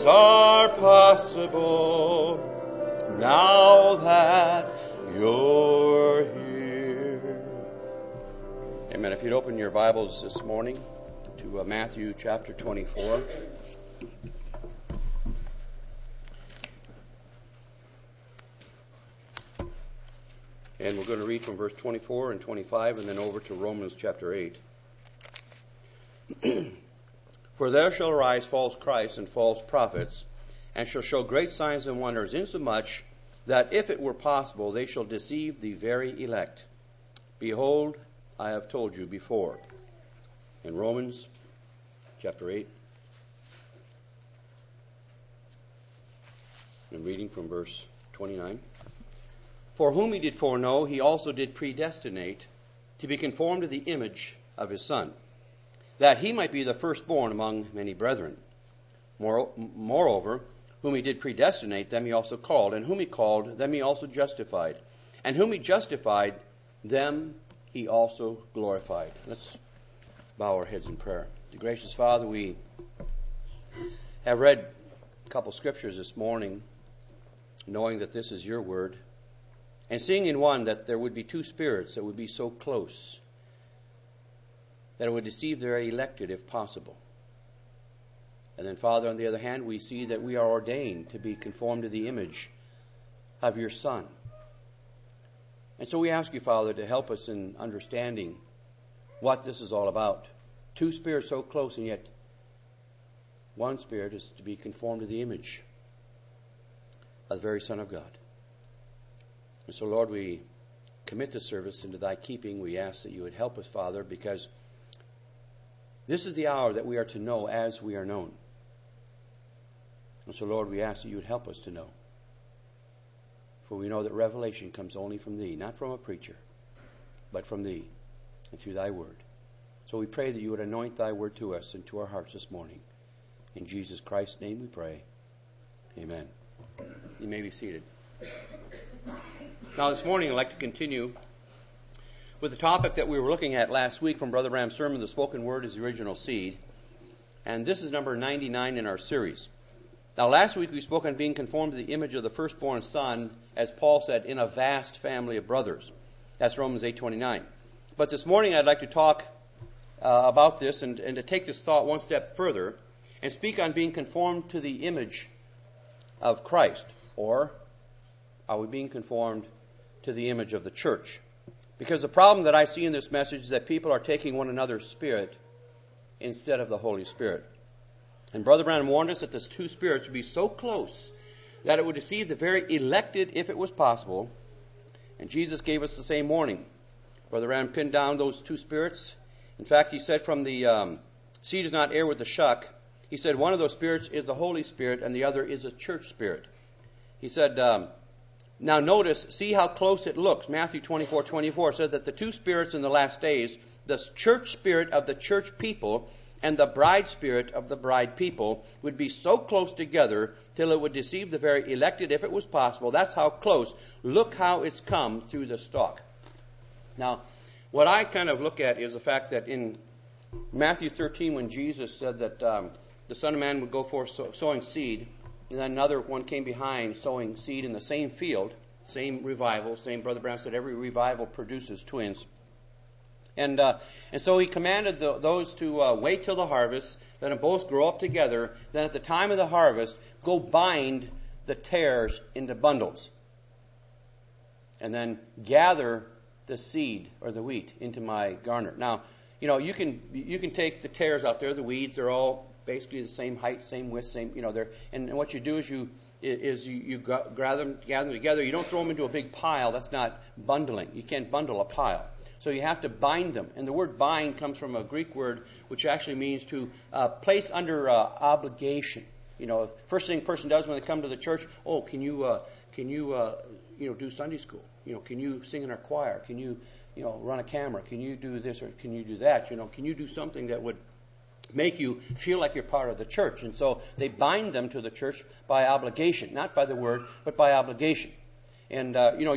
things are possible now that you're here. Amen. If you'd open your Bibles this morning to Matthew chapter 24. And we're going to read from verse 24 and 25 and then over to Romans chapter 8. For there shall arise false Christs and false prophets, and shall show great signs and wonders, insomuch that if it were possible, they shall deceive the very elect. Behold, I have told you before. In Romans chapter 8, I'm reading from verse 29. For whom he did foreknow, he also did predestinate to be conformed to the image of his Son, that he might be the firstborn among many brethren. Moreover, whom he did predestinate, them he also called, and whom he called, them he also justified, and whom he justified, them he also glorified. Let's bow our heads in prayer. Dear gracious Father, we have read a couple scriptures this morning, knowing that this is your word, and seeing in one that there would be two spirits that would be so close that it would deceive their elected if possible. And then, Father, on the other hand, we see that we are ordained to be conformed to the image of your Son. And so we ask you, Father, to help us in understanding what this is all about. Two spirits so close, and yet one spirit is to be conformed to the image of the very Son of God. And so, Lord, we commit the service into thy keeping. We ask that you would help us, Father, because this is the hour that we are to know as we are known. And so, Lord, we ask that you would help us to know. For we know that revelation comes only from thee, not from a preacher, but from thee and through thy word. So we pray that you would anoint thy word to us and to our hearts this morning. In Jesus Christ's name we pray. Amen. You may be seated. Now this morning I'd like to continue with the topic that we were looking at last week from Brother Branham's sermon, The Spoken Word is the Original Seed. And this is number 99 in our series. Now last week we spoke on being conformed to the image of the firstborn Son, as Paul said, in a vast family of brothers. That's Romans 8:29. But this morning I'd like to talk about this and to take this thought one step further and speak on being conformed to the image of Christ. Or are we being conformed to the image of the church? Because the problem that I see in this message is that people are taking one another's spirit instead of the Holy Spirit. And Brother Branham warned us that these two spirits would be so close that it would deceive the very elected if it was possible. And Jesus gave us the same warning. Brother Branham pinned down those two spirits. In fact, he said from the seed is not heir with the shuck. He said one of those spirits is the Holy Spirit and the other is a church spirit. He said, now notice, see how close it looks. Matthew 24:24 said that the two spirits in the last days, the church spirit of the church people and the bride spirit of the bride people, would be so close together till it would deceive the very elected if it was possible. That's how close. Look how it's come through the stalk. Now, what I kind of look at is the fact that in Matthew 13, when Jesus said that the Son of Man would go forth sowing seed, and then another one came behind sowing seed in the same field, same revival, same Brother Branham said every revival produces twins. And so he commanded those to wait till the harvest, let them both grow up together, then at the time of the harvest, go bind the tares into bundles. And then gather the seed or the wheat into my garner. Now, you know, you can take the tares out there, the weeds, they're all basically the same height, same width, same, and what you do is you gather them together. You don't throw them into a big pile. That's not bundling. You can't bundle a pile. So you have to bind them. And the word bind comes from a Greek word which actually means to place under obligation. First thing a person does when they come to the church, can you do Sunday school? Can you sing in our choir? Can you run a camera? Can you do this or can you do that? Can you do something that would make you feel like you're part of the church? And so they bind them to the church by obligation, not by the word, but by obligation. And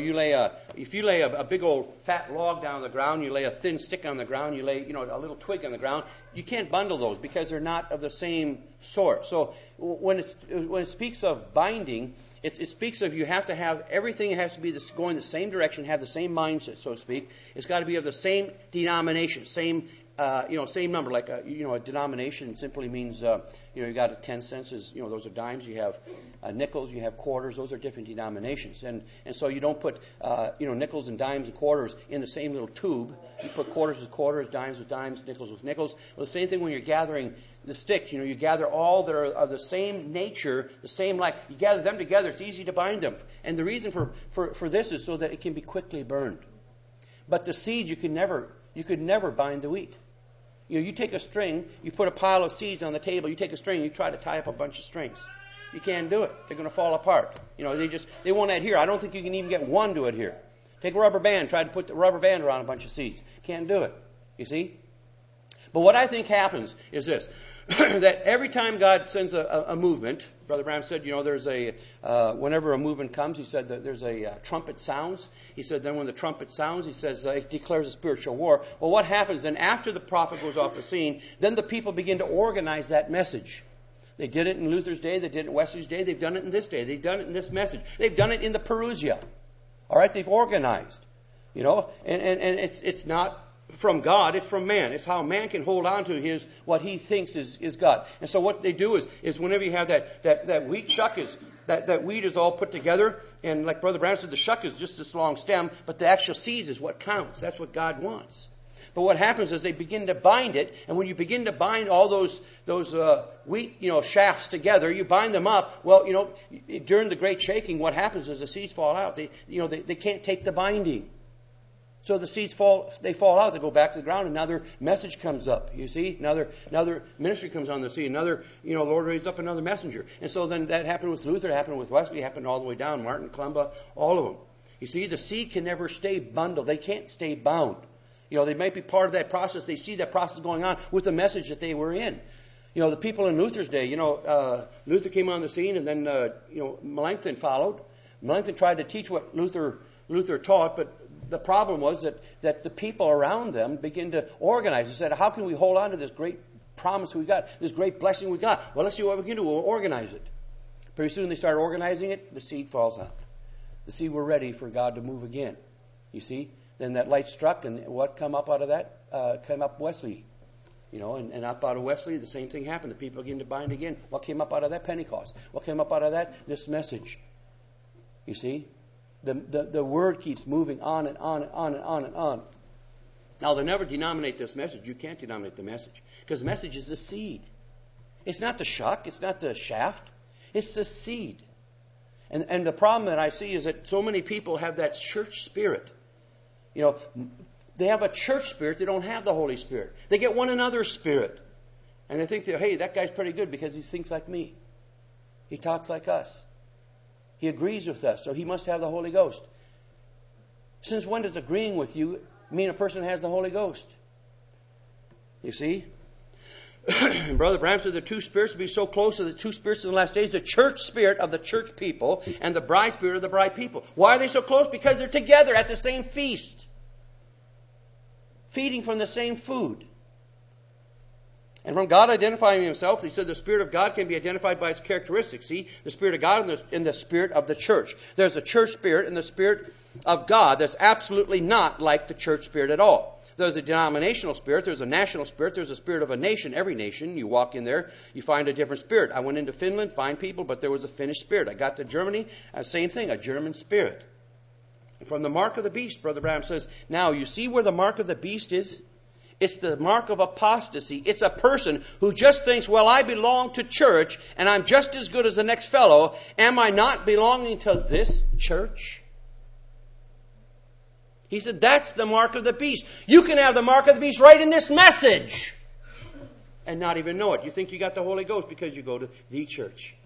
if you lay a big old fat log down on the ground, you lay a thin stick on the ground, you lay a little twig on the ground, you can't bundle those because they're not of the same sort. So when it speaks of binding, it speaks of you have to have everything has to be going the same direction, have the same mindset, so to speak. It's got to be of the same denomination, same number. Like a denomination simply means you got a 10 cents is those are dimes. You have nickels, you have quarters. Those are different denominations, and so you don't put nickels and dimes and quarters in the same little tube. You put quarters with quarters, dimes with dimes, nickels with nickels. Well, the same thing when you're gathering the sticks. You gather all that are of the same nature, the same like you gather them together. It's easy to bind them, and the reason for this is so that it can be quickly burned. But the seed you could never bind the wheat. You take a string, you put a pile of seeds on the table, you take a string, you try to tie up a bunch of strings. You can't do it. They're going to fall apart. They won't adhere. I don't think you can even get one to adhere. Take a rubber band, try to put the rubber band around a bunch of seeds. Can't do it. You see? But what I think happens is this, that every time God sends a movement, Brother Branham said, there's whenever a movement comes, he said that there's a trumpet sounds. He said then when the trumpet sounds, he says it declares a spiritual war. Well, what happens then after the prophet goes off the scene, then the people begin to organize that message. They did it in Luther's day, they did it in Wesley's day, they've done it in this day, they've done it in this message. They've done it in the Parousia. All right, they've organized. And it's not from God, it's from man. It's how man can hold on to what he thinks is God. And so what they do is whenever you have that wheat shuck that wheat is all put together, and like Brother Branham said, the shuck is just this long stem, but the actual seeds is what counts. That's what God wants. But what happens is they begin to bind it, and when you begin to bind all those wheat shafts together, you bind them up. Well, during the great shaking, what happens is the seeds fall out. They can't take the binding. So the seeds fall out, they go back to the ground, another message comes up, you see? Another ministry comes on the scene, Lord raised up another messenger. And so then that happened with Luther, it happened with Wesley, it happened all the way down, Martin, Columba, all of them. You see, the seed can never stay bundled, they can't stay bound. They might be part of that process, they see that process going on with the message that they were in. The people in Luther's day, Luther came on the scene and then, Melanchthon followed. Melanchthon tried to teach what Luther taught, but the problem was that the people around them began to organize and said, how can we hold on to this great promise we got, this great blessing we got? Well, let's see what we can do. We'll organize it. Pretty soon they started organizing it, the seed falls out. The seed were ready for God to move again. You see? Then that light struck, and what came up out of that? Came up Wesley. And up out of Wesley, the same thing happened. The people began to bind again. What came up out of that? Pentecost. What came up out of that? This message. You see? The word keeps moving on and on and on and on and on. Now, they'll never denominate this message. You can't denominate the message. Because the message is the seed. It's not the shuck. It's not the shaft. It's the seed. And the problem that I see is that so many people have that church spirit. They have a church spirit. They don't have the Holy Spirit. They get one another's spirit. And they think that, hey, that guy's pretty good because he thinks like me. He talks like us. He agrees with us, so he must have the Holy Ghost. Since when does agreeing with you mean a person has the Holy Ghost? You see? Brother Branham said the two spirits will be so close to the two spirits in the last days, the church spirit of the church people and the bride spirit of the bride people. Why are they so close? Because they're together at the same feast. Feeding from the same food. And from God identifying himself, he said the Spirit of God can be identified by its characteristics. See, the Spirit of God and the Spirit of the church. There's a church spirit and the Spirit of God that's absolutely not like the church spirit at all. There's a denominational spirit, there's a national spirit, there's a spirit of a nation. Every nation, you walk in there, you find a different spirit. I went into Finland, fine people, but there was a Finnish spirit. I got to Germany, same thing, a German spirit. And from the mark of the beast, Brother Branham says, now you see where the mark of the beast is? It's the mark of apostasy. It's a person who just thinks, well, I belong to church and I'm just as good as the next fellow. Am I not belonging to this church? He said, that's the mark of the beast. You can have the mark of the beast right in this message and not even know it. You think you got the Holy Ghost because you go to the church.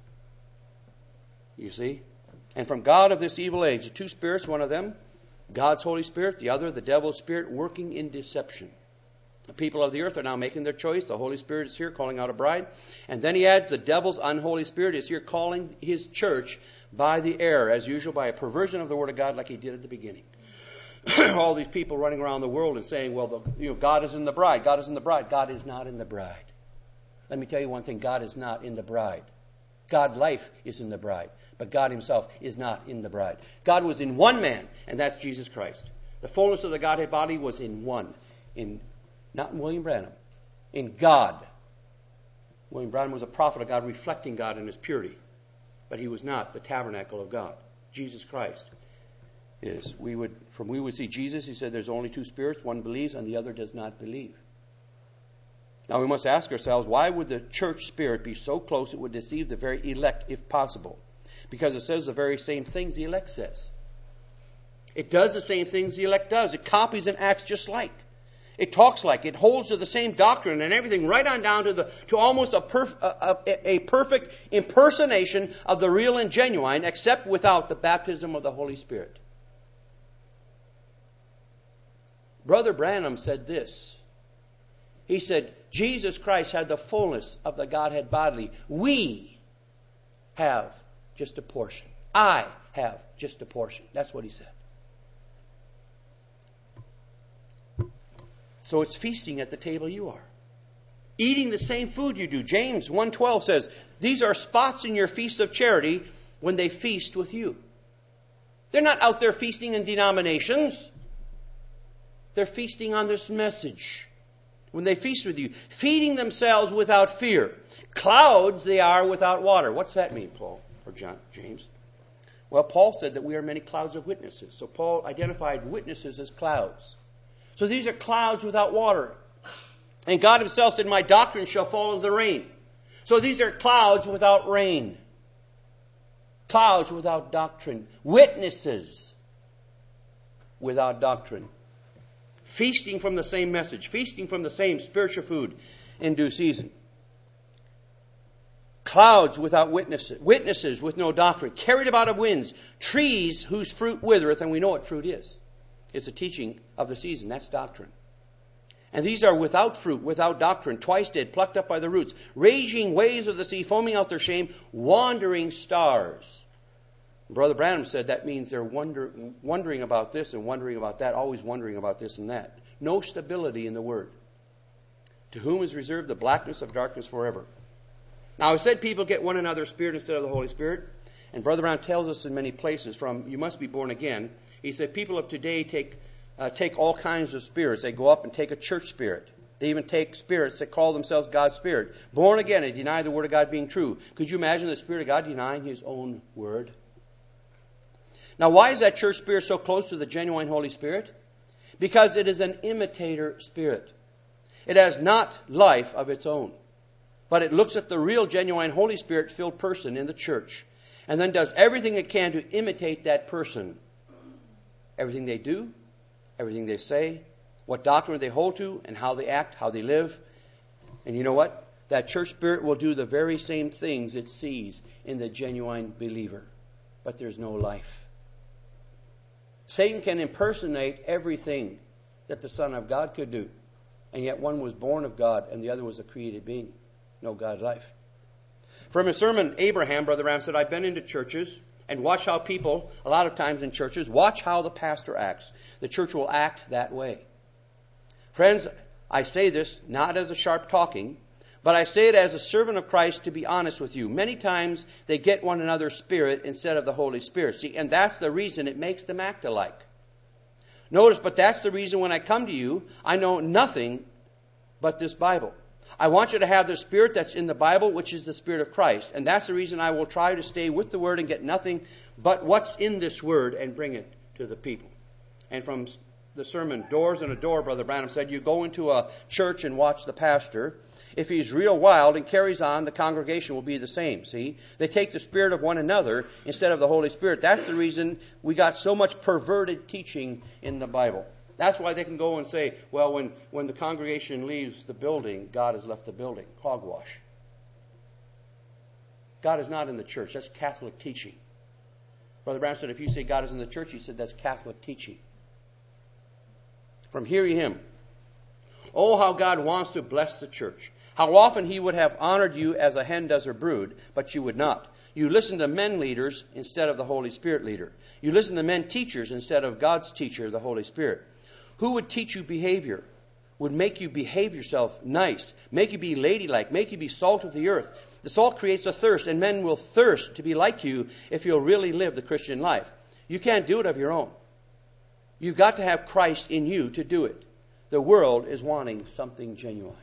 You see? And from God of this evil age, the two spirits, one of them, God's Holy Spirit, the other, the devil's spirit, working in deception. The people of the earth are now making their choice. The Holy Spirit is here calling out a bride. And then he adds, the devil's unholy spirit is here calling his church by the error, as usual, by a perversion of the Word of God like he did at the beginning. All these people running around the world and saying, well, God is in the bride, God is in the bride. God is not in the bride. Let me tell you one thing, God is not in the bride. God life is in the bride, but God himself is not in the bride. God was in one man, and that's Jesus Christ. The fullness of the Godhead body was in one, not in William Branham, in God. William Branham was a prophet of God, reflecting God in his purity, but he was not the tabernacle of God. Jesus Christ is. We would see Jesus, he said there's only two spirits, one believes and the other does not believe. Now we must ask ourselves, why would the church spirit be so close it would deceive the very elect if possible? Because it says the very same things the elect says. It does the same things the elect does. It copies and acts just like. It talks like. It holds to the same doctrine and everything, right on down to almost a perfect impersonation of the real and genuine, except without the baptism of the Holy Spirit. Brother Branham said this. He said, Jesus Christ had the fullness of the Godhead bodily. We have just a portion. I have just a portion. That's what he said. So it's feasting at the table you are. Eating the same food you do. James 1:12 says, these are spots in your feast of charity when they feast with you. They're not out there feasting in denominations. They're feasting on this message. When they feast with you, feeding themselves without fear. Clouds they are without water. What's that mean, Paul or James? Well, Paul said that we are many clouds of witnesses. So Paul identified witnesses as clouds. So these are clouds without water. And God himself said, my doctrine shall fall as the rain. So these are clouds without rain. Clouds without doctrine. Witnesses without doctrine. Feasting from the same message. Feasting from the same spiritual food in due season. Clouds without witnesses. Witnesses with no doctrine. Carried about of winds. Trees whose fruit withereth. And we know what fruit is. It's the teaching of the season. That's doctrine. And these are without fruit, without doctrine, twice dead, plucked up by the roots, raging waves of the sea, foaming out their shame, wandering stars. Brother Branham said that means they're wondering about this and wondering about that, always wondering about this and that. No stability in the Word. To whom is reserved the blackness of darkness forever. Now, I said people get one another's spirit instead of the Holy Spirit. And Brother Branham tells us in many places from, you must be born again. He said people of today take all kinds of spirits. They go up and take a church spirit. They even take spirits that call themselves God's Spirit. Born again, they deny the Word of God being true. Could you imagine the Spirit of God denying His own Word? Now, why is that church spirit so close to the genuine Holy Spirit? Because it is an imitator spirit. It has not life of its own. But it looks at the real, genuine Holy Spirit-filled person in the church and then does everything it can to imitate that person. Everything they do, everything they say, what doctrine they hold to, and how they act, how they live. And you know what? That church spirit will do the very same things it sees in the genuine believer. But there's no life. Satan can impersonate everything that the Son of God could do. And yet one was born of God and the other was a created being. No God life. From his sermon, Abraham, Brother Ram said, I've been into churches and watched how people, a lot of times in churches, watch how the pastor acts. The church will act that way. Friends, I say this not as a sharp talking, but I say it as a servant of Christ to be honest with you. Many times they get one another's spirit instead of the Holy Spirit. See, and that's the reason it makes them act alike. Notice, but that's the reason when I come to you, I know nothing but this Bible. I want you to have the Spirit that's in the Bible, which is the Spirit of Christ. And that's the reason I will try to stay with the Word and get nothing but what's in this Word and bring it to the people. And from the sermon, Doors in a Door, Brother Branham said, you go into a church and watch the pastor. If he's real wild and carries on, the congregation will be the same, see? They take the spirit of one another instead of the Holy Spirit. That's the reason we got so much perverted teaching in the Bible. That's why they can go and say, well, when the congregation leaves the building, God has left the building. Hogwash. God is not in the church. That's Catholic teaching. Brother Branham said, if you say God is in the church, he said that's Catholic teaching. From Hear Ye Him. Oh, how God wants to bless the church. How often he would have honored you as a hen does her brood, but you would not. You listen to men leaders instead of the Holy Spirit leader. You listen to men teachers instead of God's teacher, the Holy Spirit. Who would teach you behavior? Would make you behave yourself nice, make you be ladylike, make you be salt of the earth. The salt creates a thirst, and men will thirst to be like you if you'll really live the Christian life. You can't do it of your own. You've got to have Christ in you to do it. The world is wanting something genuine.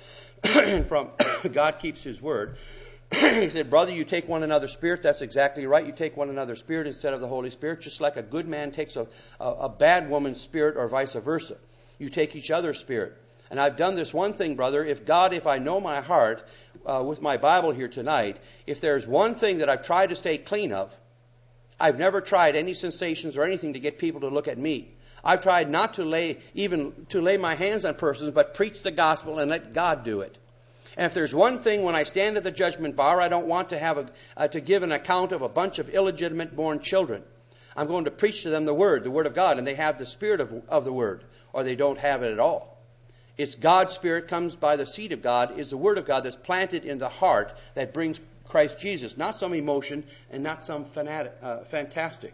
From God keeps His word. He said, brother, you take one another's spirit. That's exactly right. You take one another's spirit instead of the Holy Spirit, just like a good man takes a bad woman's spirit or vice versa. You take each other's spirit. And I've done this one thing, brother. If I know my heart with my Bible here tonight, if there's one thing that I've tried to stay clean of, I've never tried any sensations or anything to get people to look at me. I've tried not to lay my hands on persons, but preach the gospel and let God do it. And if there's one thing when I stand at the judgment bar, I don't want to have to give an account of a bunch of illegitimate born children. I'm going to preach to them the Word of God, and they have the Spirit of the Word, or they don't have it at all. It's God's Spirit comes by the seed of God, is the Word of God that's planted in the heart that brings Christ Jesus, not some emotion and not some fantastic.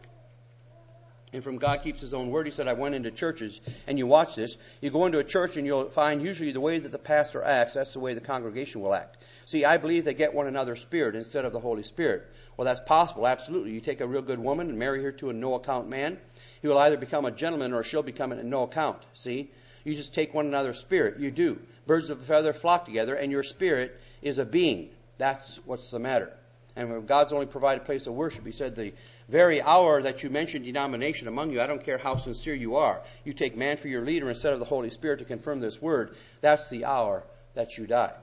And from God keeps His own word, He said, I went into churches, and you watch this. You go into a church and you'll find usually the way that the pastor acts, that's the way the congregation will act. See, I believe they get one another's spirit instead of the Holy Spirit. Well, that's possible, absolutely. You take a real good woman and marry her to a no-account man. He will either become a gentleman or she'll become a no-account. See? You just take one another's spirit. You do. Birds of a feather flock together, and your spirit is a being. That's what's the matter. And when God's only provided a place of worship, He said, the very hour that you mention denomination among you, I don't care how sincere you are, you take man for your leader instead of the Holy Spirit to confirm this word, that's the hour that you die.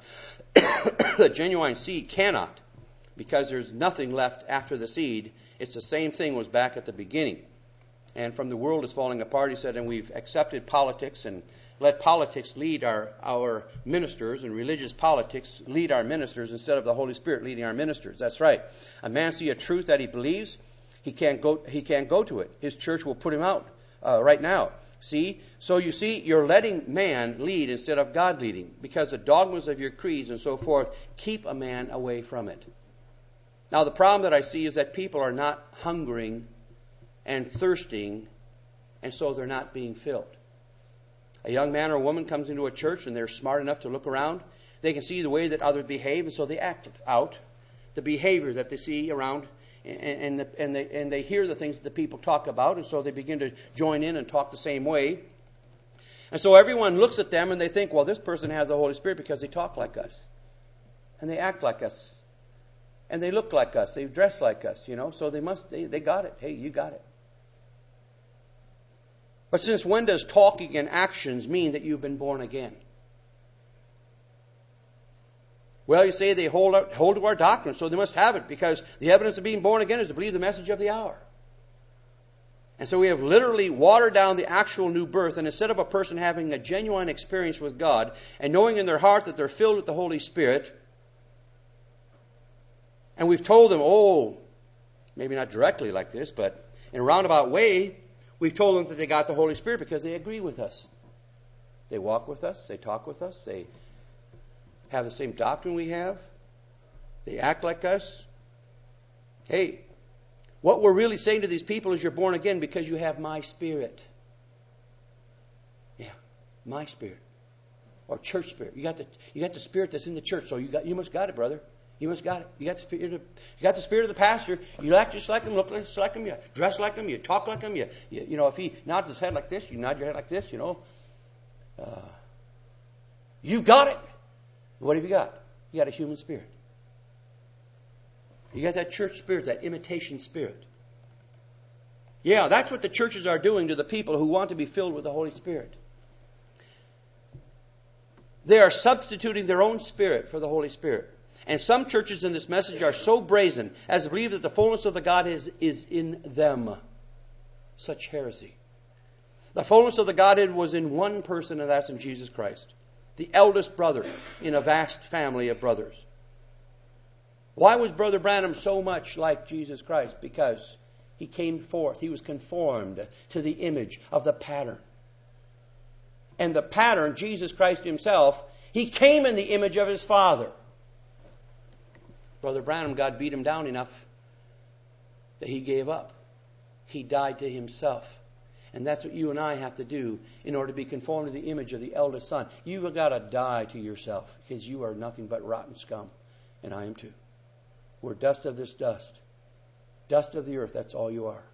The genuine seed cannot, because there's nothing left after the seed. It's the same thing was back at the beginning. And from the world is falling apart, He said, and we've accepted politics and let politics lead our ministers, and religious politics lead our ministers instead of the Holy Spirit leading our ministers. That's right. A man see a truth that he believes, he can't go to it. His church will put him out right now. See? So you see, you're letting man lead instead of God leading, because the dogmas of your creeds and so forth keep a man away from it. Now the problem that I see is that people are not hungering and thirsting, and so they're not being filled. A young man or woman comes into a church and they're smart enough to look around. They can see the way that others behave, and so they act out the behavior that they see around, and they hear the things that the people talk about, and so they begin to join in and talk the same way. And so everyone looks at them and they think, well, this person has the Holy Spirit because they talk like us, and they act like us, and they look like us, they dress like us, so they got it. Hey, you got it. But since when does talking and actions mean that you've been born again? Well, you say they hold to our doctrine, so they must have it, because the evidence of being born again is to believe the message of the hour. And so we have literally watered down the actual new birth, and instead of a person having a genuine experience with God and knowing in their heart that they're filled with the Holy Spirit, and we've told them, maybe not directly like this, but in a roundabout way, we've told them that they got the Holy Spirit because they agree with us. They walk with us. They talk with us. They have the same doctrine we have. They act like us. Hey, what we're really saying to these people is you're born again because you have my Spirit. Yeah, my Spirit. Or church spirit. You got the Spirit that's in the church, so you must got it, brother. You must got it. You got the spirit of the pastor. You act just like him, look just like him, you dress like him, you talk like him. If he nods his head like this, you nod your head like this. You've got it. What have you got? You got a human spirit. You got that church spirit, that imitation spirit. Yeah, that's what the churches are doing to the people who want to be filled with the Holy Spirit. They are substituting their own spirit for the Holy Spirit. And some churches in this message are so brazen as to believe that the fullness of the Godhead is in them. Such heresy. The fullness of the Godhead was in one person, and that's in Jesus Christ. The eldest brother in a vast family of brothers. Why was Brother Branham so much like Jesus Christ? Because he came forth. He was conformed to the image of the pattern. And the pattern, Jesus Christ Himself, He came in the image of his Father. Brother Branham, God beat him down enough that he gave up. He died to himself. And that's what you and I have to do in order to be conformed to the image of the eldest Son. You've got to die to yourself, because you are nothing but rotten scum. And I am too. We're dust of this dust. Dust of the earth, that's all you are.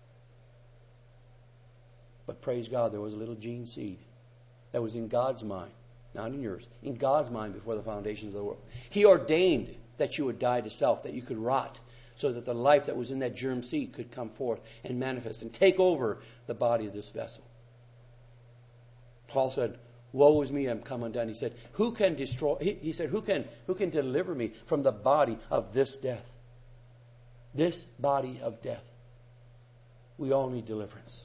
But praise God, there was a little gene seed that was in God's mind, not in yours, in God's mind before the foundations of the world. He ordained that you would die to self, that you could rot, so that the life that was in that germ seed could come forth and manifest and take over the body of this vessel. Paul said, woe is me, I'm come undone. He said, who can destroy? He said, who can deliver me from the body of this death? This body of death. We all need deliverance.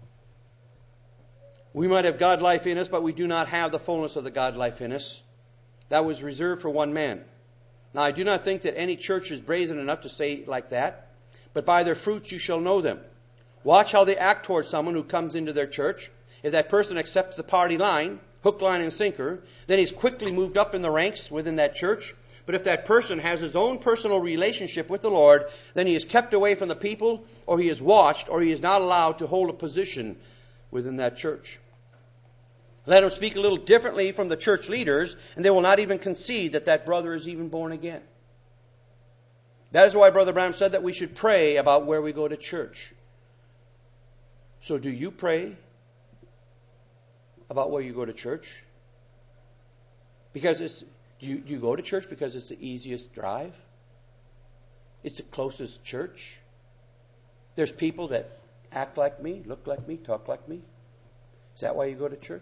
We might have God life in us, but we do not have the fullness of the God life in us. That was reserved for one man. Now, I do not think that any church is brazen enough to say like that, but by their fruits you shall know them. Watch how they act towards someone who comes into their church. If that person accepts the party line, hook, line, and sinker, then he's quickly moved up in the ranks within that church. But if that person has his own personal relationship with the Lord, then he is kept away from the people, or he is watched, or he is not allowed to hold a position within that church. Let him speak a little differently from the church leaders, and they will not even concede that that brother is even born again. That is why Brother Branham said that we should pray about where we go to church. So do you pray about where you go to church? Because do you go to church because it's the easiest drive? It's the closest church? There's people that act like me, look like me, talk like me. Is that why you go to church?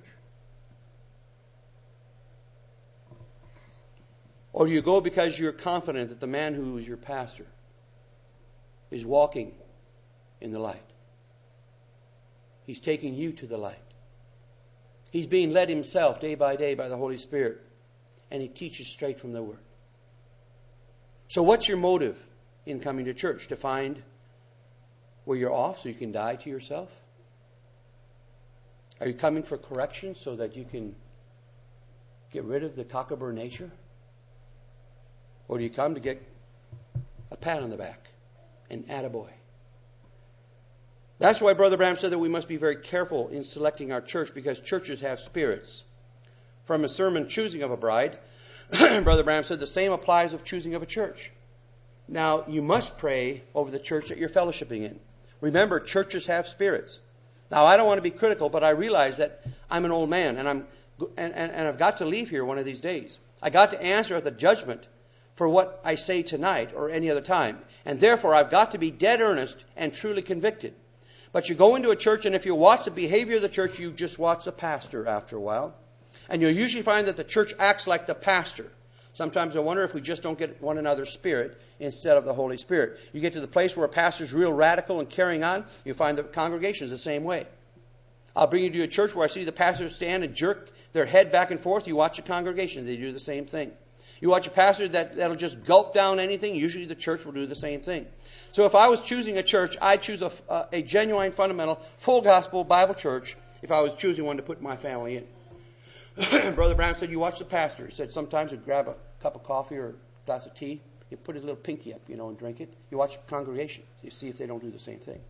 Or do you go because you're confident that the man who is your pastor is walking in the light? He's taking you to the light. He's being led himself day by day by the Holy Spirit. And he teaches straight from the Word. So what's your motive in coming to church? To find where you're off so you can die to yourself? Are you coming for correction so that you can get rid of the cockabur nature? Or do you come to get a pat on the back, an attaboy? That's why Brother Branham said that we must be very careful in selecting our church, because churches have spirits. From his sermon, Choosing of a Bride, Brother Branham said the same applies of choosing of a church. Now, you must pray over the church that you're fellowshipping in. Remember, churches have spirits. Now, I don't want to be critical, but I realize that I'm an old man, and I've got to leave here one of these days. I got to answer at the judgment for what I say tonight or any other time. And therefore, I've got to be dead earnest and truly convicted. But you go into a church, and if you watch the behavior of the church, you just watch the pastor after a while. And you'll usually find that the church acts like the pastor. Sometimes I wonder if we just don't get one another's spirit instead of the Holy Spirit. You get to the place where a pastor's real radical and carrying on, you find the congregation is the same way. I'll bring you to a church where I see the pastor stand and jerk their head back and forth. You watch the congregation, they do the same thing. You watch a pastor that'll just gulp down anything, usually the church will do the same thing. So if I was choosing a church, I'd choose a genuine, fundamental, full gospel Bible church if I was choosing one to put my family in. Brother Brown said, you watch the pastor. He said sometimes he'd grab a cup of coffee or a glass of tea. He'd put his little pinky up, and drink it. You watch the congregation. You see if they don't do the same thing.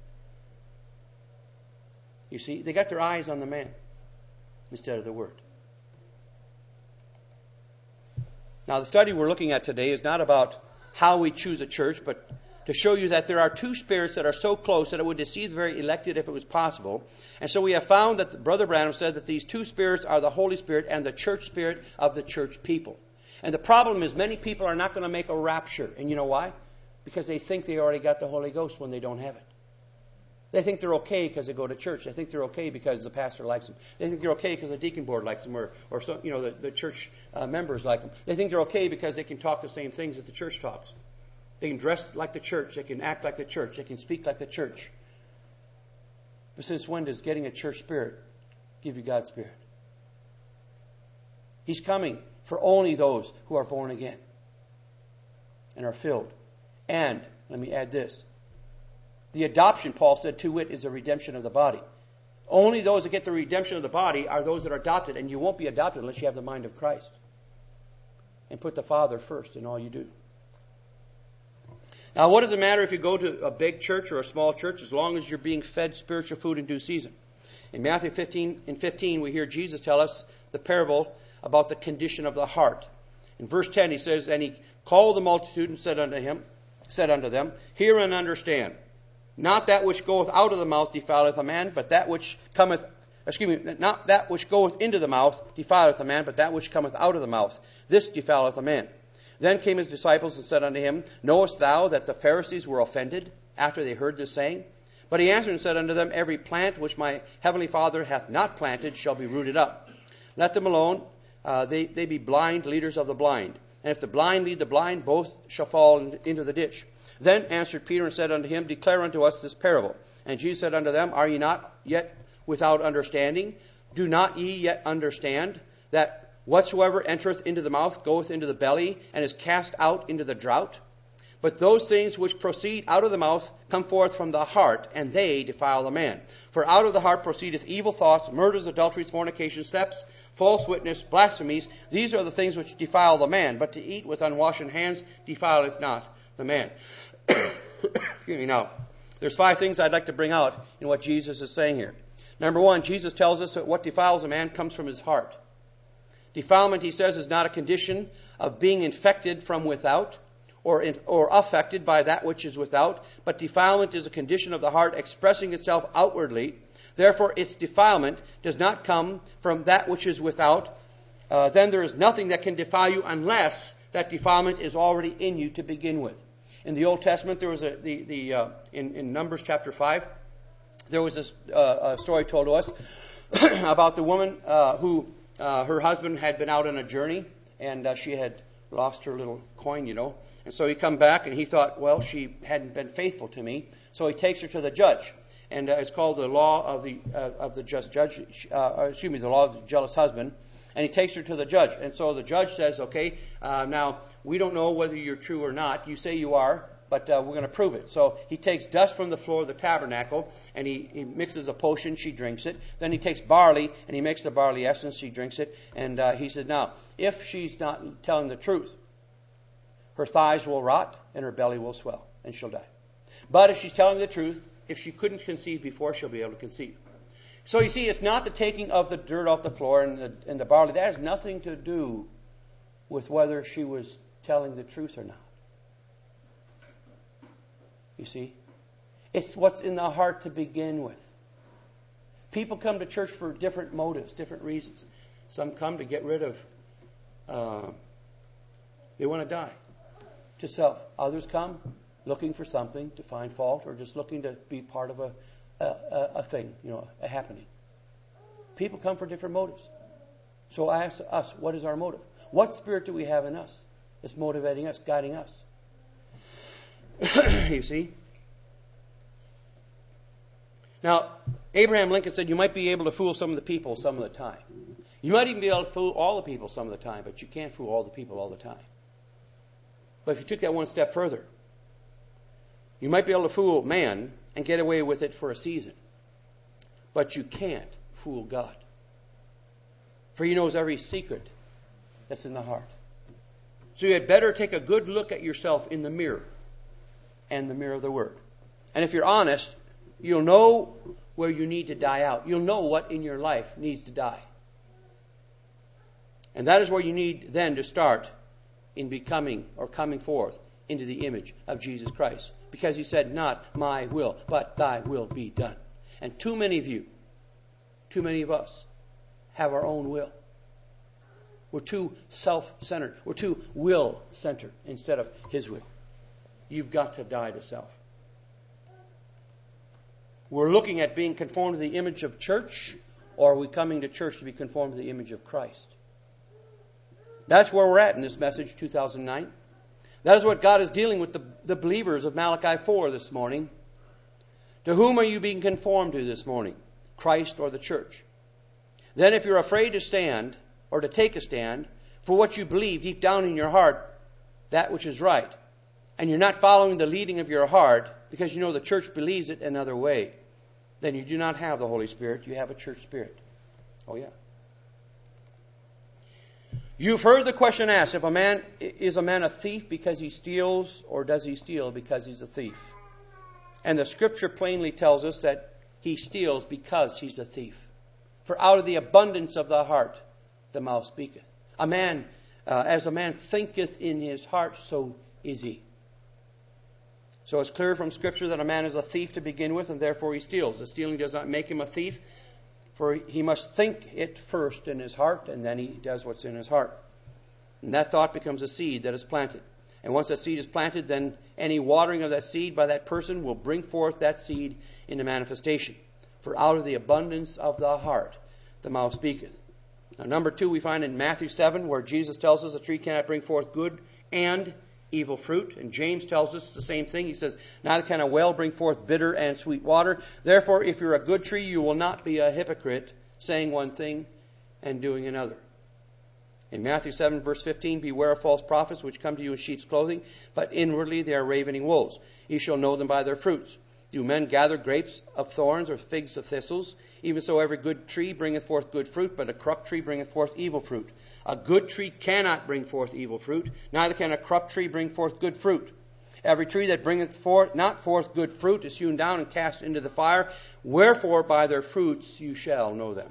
You see, they got their eyes on the man instead of the Word. Now, the study we're looking at today is not about how we choose a church, but to show you that there are two spirits that are so close that it would deceive the very elected if it was possible. And so we have found that Brother Branham said that these two spirits are the Holy Spirit and the church spirit of the church people. And the problem is many people are not going to make a rapture. And you know why? Because they think they already got the Holy Ghost when they don't have it. They think they're okay because they go to church. They think they're okay because the pastor likes them. They think they're okay because the deacon board likes them, or some, the church members like them. They think they're okay because they can talk the same things that the church talks. They can dress like the church. They can act like the church. They can speak like the church. But since when does getting a church spirit give you God's Spirit? He's coming for only those who are born again and are filled. And, let me add this, the adoption, Paul said, to wit, is a redemption of the body. Only those that get the redemption of the body are those that are adopted, and you won't be adopted unless you have the mind of Christ. And put the Father first in all you do. Now, what does it matter if you go to a big church or a small church as long as you're being fed spiritual food in due season? In Matthew 15, we hear Jesus tell us the parable about the condition of the heart. In verse 10, he says, "And he called the multitude and said unto them, Hear and understand. Not that which goeth out of the mouth defileth a man, but that which not that which goeth into the mouth defileth a man, but that which cometh out of the mouth, this defileth a man. Then came his disciples and said unto him, Knowest thou that the Pharisees were offended after they heard this saying? But he answered and said unto them, Every plant which my heavenly Father hath not planted shall be rooted up. Let them alone. They be blind leaders of the blind. And if the blind lead the blind, both shall fall into the ditch. Then answered Peter and said unto him, Declare unto us this parable. And Jesus said unto them, Are ye not yet without understanding? Do not ye yet understand that whatsoever entereth into the mouth goeth into the belly, and is cast out into the drought? But those things which proceed out of the mouth come forth from the heart, and they defile the man. For out of the heart proceedeth evil thoughts, murders, adulteries, fornications, thefts, false witness, blasphemies. These are the things which defile the man. But to eat with unwashen hands defileth not the man." Excuse me. Now, there's 5 things I'd like to bring out in what Jesus is saying here. Number 1, Jesus tells us that what defiles a man comes from his heart. Defilement, he says, is not a condition of being infected from without or affected by that which is without, but defilement is a condition of the heart expressing itself outwardly. Therefore, its defilement does not come from that which is without. Then there is nothing that can defile you unless that defilement is already in you to begin with. In the Old Testament, there was in Numbers chapter 5, there was a story told to us about the woman who her husband had been out on a journey, and she had lost her little coin, And so he come back, and he thought, well, she hadn't been faithful to me. So he takes her to the judge, and it's called the law of the just judge. The law of the jealous husband. And he takes her to the judge, and so the judge says, okay, now we don't know whether you're true or not. You say you are, but we're going to prove it. So he takes dust from the floor of the tabernacle, and he mixes a potion. She drinks it. Then he takes barley, and he makes the barley essence. She drinks it. And he said, now, if she's not telling the truth, her thighs will rot, and her belly will swell, and she'll die. But if she's telling the truth, if she couldn't conceive before, she'll be able to conceive. So you see, it's not the taking of the dirt off the floor and the barley. That has nothing to do with whether she was telling the truth or not. You see? It's what's in the heart to begin with. People come to church for different motives, different reasons. Some come to get rid of, they want to die to self. Others come looking for something to find fault, or just looking to be part of a thing, a happening. People come for different motives. So I ask us, what is our motive? What spirit do we have in us that's motivating us, guiding us? You see? Now, Abraham Lincoln said you might be able to fool some of the people some of the time. You might even be able to fool all the people some of the time, but you can't fool all the people all the time. But if you took that one step further, you might be able to fool man and get away with it for a season. But you can't fool God. For He knows every secret that's in the heart. So you had better take a good look at yourself in the mirror, and the mirror of the Word. And if you're honest, you'll know where you need to die out. You'll know what in your life needs to die. And that is where you need then to start in becoming or coming forth into the image of Jesus Christ. Because He said, not my will, but thy will be done. And too many of us have our own will. We're too self-centered. We're too will-centered instead of His will. You've got to die to self. We're looking at being conformed to the image of church, or are we coming to church to be conformed to the image of Christ? That's where we're at in this message, 2009. That is what God is dealing with the believers of Malachi 4 this morning. To whom are you being conformed to this morning? Christ or the church? Then if you're afraid to stand or to take a stand for what you believe deep down in your heart, that which is right, and you're not following the leading of your heart because you know the church believes it another way, then you do not have the Holy Spirit. You have a church spirit. Oh, yeah. You've heard the question asked, is a man a thief because he steals, or does he steal because he's a thief? And the Scripture plainly tells us that he steals because he's a thief. For out of the abundance of the heart, the mouth speaketh. As a man thinketh in his heart, so is he. So it's clear from Scripture that a man is a thief to begin with, and therefore he steals. The stealing does not make him a thief, for he must think it first in his heart, and then he does what's in his heart. And that thought becomes a seed that is planted. And once that seed is planted, then any watering of that seed by that person will bring forth that seed into manifestation. For out of the abundance of the heart, the mouth speaketh. Now, number 2, we find in Matthew 7, where Jesus tells us a tree cannot bring forth good and evil fruit. And James tells us the same thing. He says, neither can a well bring forth bitter and sweet water. Therefore, if you're a good tree, you will not be a hypocrite, saying one thing and doing another. In Matthew 7, verse 15, beware of false prophets which come to you in sheep's clothing, but inwardly they are ravening wolves. You shall know them by their fruits. Do men gather grapes of thorns or figs of thistles? Even so every good tree bringeth forth good fruit, but a corrupt tree bringeth forth evil fruit. A good tree cannot bring forth evil fruit, neither can a corrupt tree bring forth good fruit. Every tree that bringeth not forth good fruit is hewn down and cast into the fire. Wherefore by their fruits you shall know them.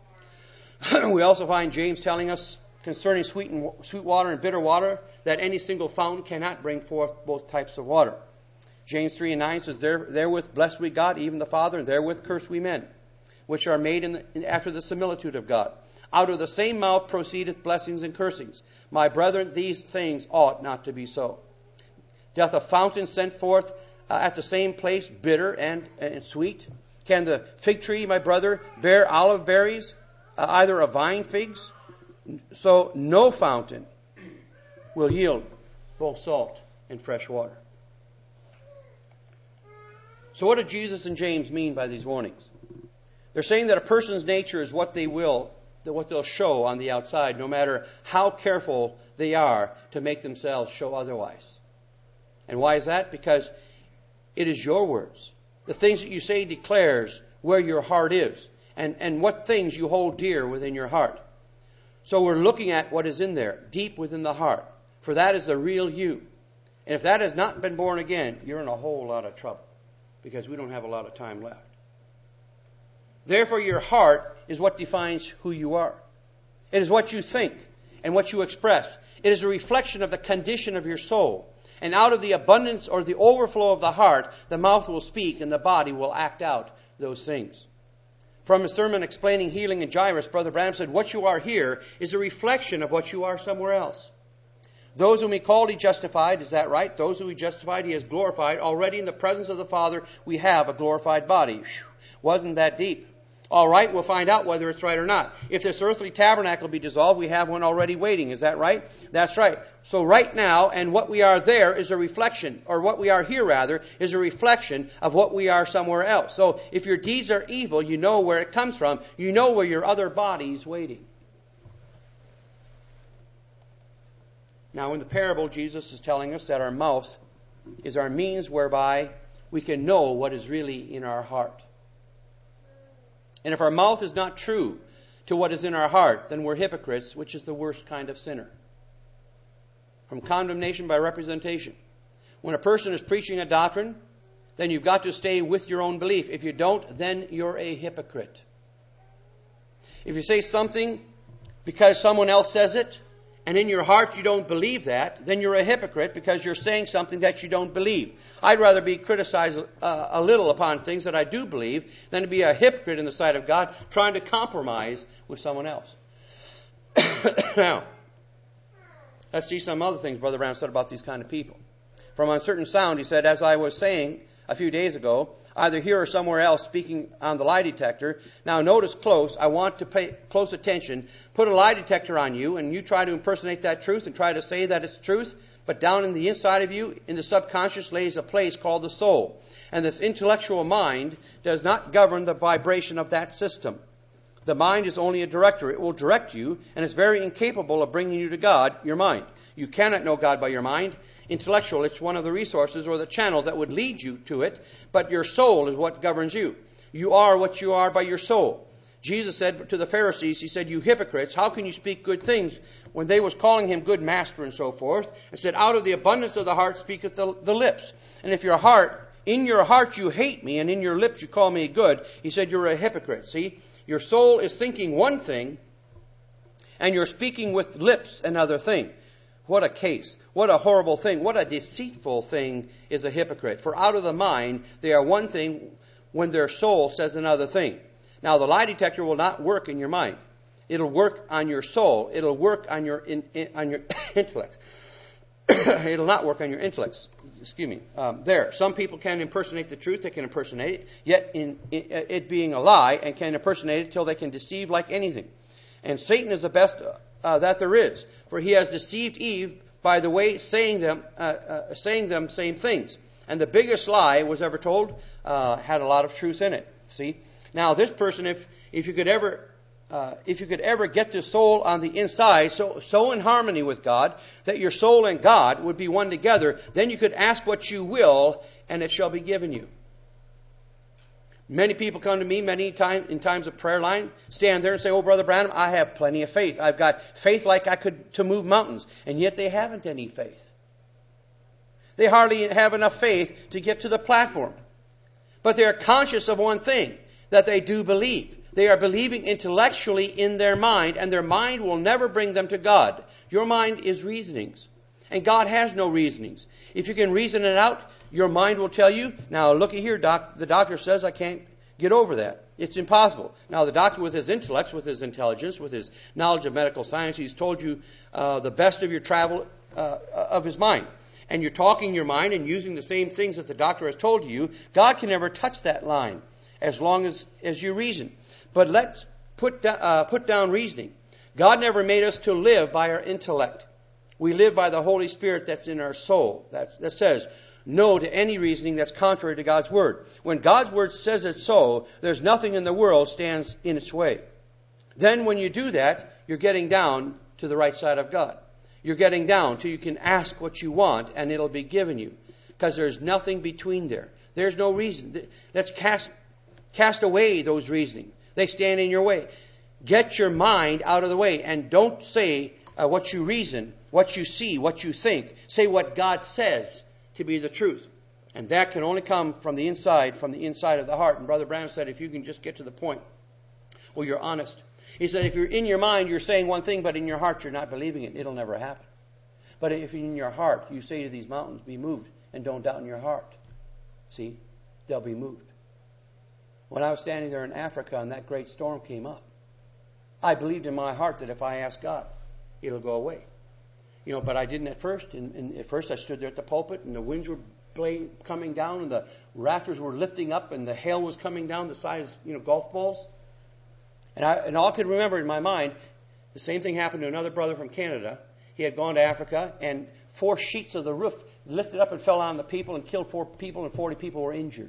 We also find James telling us concerning sweet water and bitter water, that any single fountain cannot bring forth both types of water. James 3:9 says, therewith bless we God, even the Father, and therewith curse we men, which are made after the similitude of God. Out of the same mouth proceedeth blessings and cursings. My brethren, these things ought not to be so. Doth a fountain send forth at the same place bitter and sweet? Can the fig tree, my brother, bear olive berries, either of vine figs? So no fountain will yield both salt and fresh water. So what do Jesus and James mean by these warnings? They're saying that a person's nature is what they'll show on the outside, no matter how careful they are to make themselves show otherwise. And why is that? Because it is your words. The things that you say declares where your heart is and what things you hold dear within your heart. So we're looking at what is in there, deep within the heart. For that is the real you. And if that has not been born again, you're in a whole lot of trouble. Because we don't have a lot of time left. Therefore, your heart is what defines who you are. It is what you think and what you express. It is a reflection of the condition of your soul. And out of the abundance or the overflow of the heart, the mouth will speak and the body will act out those things. From a sermon explaining healing in Jairus, Brother Branham said, what you are here is a reflection of what you are somewhere else. Those whom he called, he justified. Is that right? Those whom he justified, he has glorified. Already in the presence of the Father, we have a glorified body. Whew. Wasn't that deep? All right, we'll find out whether it's right or not. If this earthly tabernacle be dissolved, we have one already waiting. Is that right? That's right. So right now, and what we are there is a reflection, or what we are here rather, is a reflection of what we are somewhere else. So if your deeds are evil, you know where it comes from. You know where your other body's waiting. Now in the parable, Jesus is telling us that our mouth is our means whereby we can know what is really in our heart. And if our mouth is not true to what is in our heart, then we're hypocrites, which is the worst kind of sinner. From condemnation by representation. When a person is preaching a doctrine, then you've got to stay with your own belief. If you don't, then you're a hypocrite. If you say something because someone else says it, and in your heart you don't believe that, then you're a hypocrite because you're saying something that you don't believe. I'd rather be criticized a little upon things that I do believe than to be a hypocrite in the sight of God trying to compromise with someone else. Now, let's see some other things Brother Branham said about these kind of people. From Uncertain Sound, he said, as I was saying a few days ago, either here or somewhere else speaking on the lie detector. Now notice close. I want to pay close attention. Put a lie detector on you and you try to impersonate that truth and try to say that it's truth. But down in the inside of you, in the subconscious, lays a place called the soul. And this intellectual mind does not govern the vibration of that system. The mind is only a director. It will direct you and is very incapable of bringing you to God, your mind. You cannot know God by your mind. Intellectual, it's one of the resources or the channels that would lead you to it, but your soul is what governs you. You are what you are by your soul. Jesus said to the Pharisees, he said, you hypocrites, how can you speak good things? When they was calling him good master and so forth, and said, out of the abundance of the heart speaketh the lips. And if in your heart you hate me, and in your lips you call me good, he said, you're a hypocrite. See, your soul is thinking one thing, and you're speaking with lips another thing. What a case. What a horrible thing. What a deceitful thing is a hypocrite. For out of the mind they are one thing when their soul says another thing. Now the lie detector will not work in your mind. It'll work on your soul. It'll work on your intellect. It'll not work on your intellects. Excuse me. Some people can impersonate the truth. They can impersonate it. Yet it being a lie, and can impersonate it till they can deceive like anything. And Satan is the best that there is. For he has deceived Eve by the way saying them same things. And the biggest lie was ever told had a lot of truth in it. See? Now this person, if you could ever get the soul on the inside so in harmony with God that your soul and God would be one together, then you could ask what you will and it shall be given you. Many people come to me in times of prayer line, stand there and say, oh, Brother Branham, I have plenty of faith. I've got faith like I could to move mountains. And yet they haven't any faith. They hardly have enough faith to get to the platform. But they are conscious of one thing, that they do believe. They are believing intellectually in their mind, and their mind will never bring them to God. Your mind is reasonings, and God has no reasonings. If you can reason it out, your mind will tell you, now looky here, doc, the doctor says I can't get over that. It's impossible. Now the doctor with his intellect, with his intelligence, with his knowledge of medical science, he's told you the best of your travel of his mind. And you're talking your mind and using the same things that the doctor has told you. God can never touch that line as long as you reason. But let's put down reasoning. God never made us to live by our intellect. We live by the Holy Spirit that's in our soul. That says no to any reasoning that's contrary to God's Word. When God's Word says it's so, there's nothing in the world stands in its way. Then when you do that, you're getting down to the right side of God. You're getting down till you can ask what you want and it'll be given you. Because there's nothing between there. There's no reason. Let's cast away those reasoning. They stand in your way. Get your mind out of the way and don't say what you reason, what you see, what you think. Say what God says to be the truth. And that can only come from the inside of the heart. And Brother Branham said, if you can just get to the point where you're honest. He said, if you're in your mind, you're saying one thing, but in your heart, you're not believing it. It'll never happen. But if in your heart, you say to these mountains, be moved, and don't doubt in your heart. See, they'll be moved. When I was standing there in Africa and that great storm came up, I believed in my heart that if I asked God, it'll go away. But I didn't at first. And at first I stood there at the pulpit and the winds were coming down and the rafters were lifting up and the hail was coming down the size, golf balls. And all I could remember in my mind, the same thing happened to another brother from Canada. He had gone to Africa and 4 sheets of the roof lifted up and fell on the people and killed 4 people and 40 people were injured.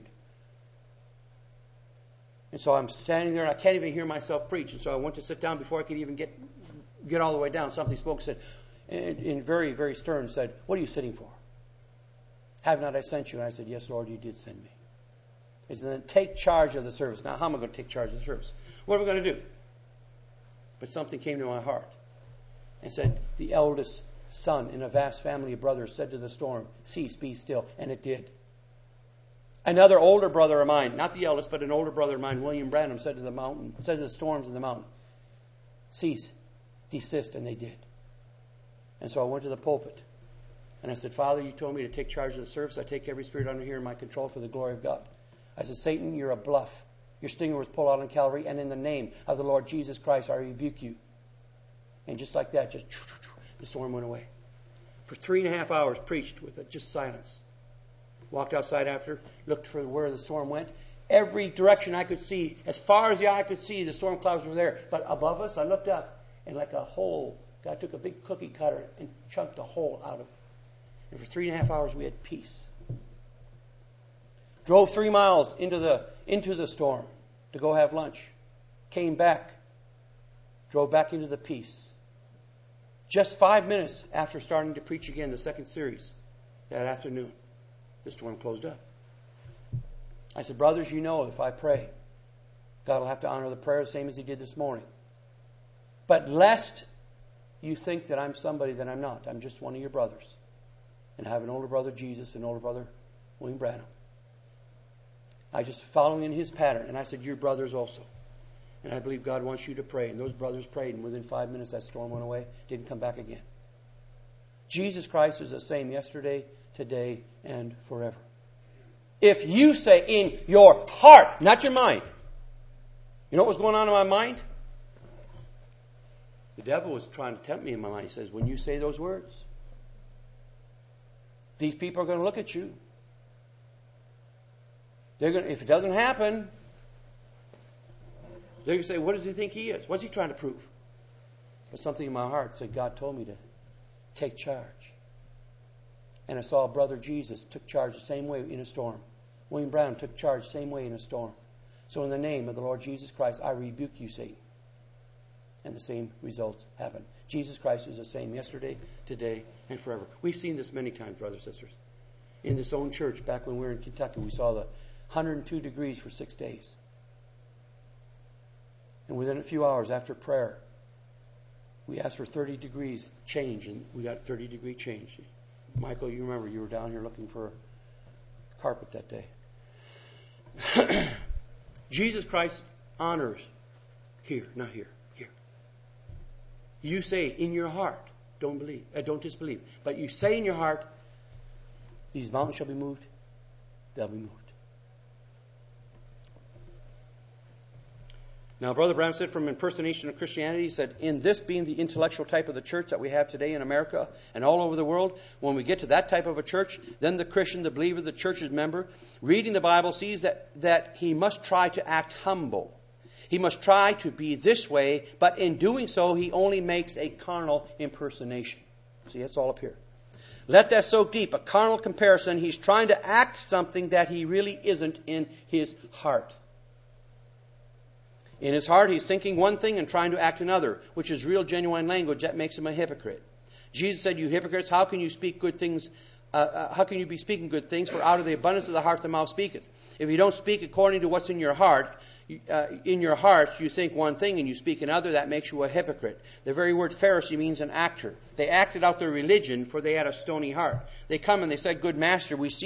And so I'm standing there and I can't even hear myself preach. And so I went to sit down before I could even get all the way down. Something spoke, said, in very, very stern, said, what are you sitting for? Have not I sent you? And I said, yes, Lord, you did send me. He said, then take charge of the service. Now, how am I going to take charge of the service? What am I going to do? But something came to my heart and said, the eldest son in a vast family of brothers said to the storm, cease, be still. And it did. Another older brother of mine, not the eldest, but an older brother of mine, William Branham, said to the storms in the mountain, cease, desist, and they did. And so I went to the pulpit and I said, Father, you told me to take charge of the service. I take every spirit under here in my control for the glory of God. I said, Satan, you're a bluff. Your stinger was pulled out on Calvary, and in the name of the Lord Jesus Christ, I rebuke you. And just like that, the storm went away. For 3.5 hours, preached with just silence. Walked outside after, looked for where the storm went. Every direction I could see, as far as the eye could see, the storm clouds were there. But above us, I looked up, and like a hole, God took a big cookie cutter and chunked a hole out of it. And for 3.5 hours, we had peace. Drove 3 miles into the storm to go have lunch. Came back. Drove back into the peace. Just 5 minutes after starting to preach again, the second series, that afternoon, the storm closed up. I said, brothers, if I pray God will have to honor the prayer the same as He did this morning. But lest you think that I'm somebody that I'm not. I'm just one of your brothers. And I have an older brother, Jesus, and an older brother, William Branham. I just following in his pattern. And I said, you're brothers also. And I believe God wants you to pray. And those brothers prayed, and within 5 minutes that storm went away, didn't come back again. Jesus Christ is the same yesterday, today, and forever. If you say in your heart, not your mind. You know what was going on in my mind? The devil was trying to tempt me in my mind. He says, when you say those words, these people are going to look at you. They're going to, if it doesn't happen, they're going to say, what does he think he is? What's he trying to prove? But something in my heart said, God told me to take charge. And I saw Brother Jesus took charge the same way in a storm. William Brown took charge the same way in a storm. So in the name of the Lord Jesus Christ, I rebuke you, Satan. And the same results happen. Jesus Christ is the same yesterday, today, and forever. We've seen this many times, brothers and sisters. In this own church, back when we were in Kentucky, we saw the 102 degrees for 6 days. And within a few hours after prayer, we asked for 30 degrees change, and we got 30-degree change. Michael, you remember you were down here looking for carpet that day. Jesus Christ honors here, not here, here. You say in your heart, don't disbelieve. But you say in your heart, these mountains shall be moved, they'll be moved. Now, Brother Brown said from Impersonation of Christianity, he said, in this being the intellectual type of the church that we have today in America and all over the world, when we get to that type of a church, then the Christian, the believer, the church's member, reading the Bible sees that he must try to act humble. He must try to be this way, but in doing so, he only makes a carnal impersonation. See, that's all up here. Let that soak deep. A carnal comparison. He's trying to act something that he really isn't in his heart. In his heart, he's thinking one thing and trying to act another, which is real, genuine language. That makes him a hypocrite. Jesus said, you hypocrites, how can you speak good things? How can you be speaking good things? For out of the abundance of the heart the mouth speaketh. If you don't speak according to what's in your heart you think one thing and you speak another, that makes you a hypocrite. The very word Pharisee means an actor. They acted out their religion, for they had a stony heart. They come and they said, good master, we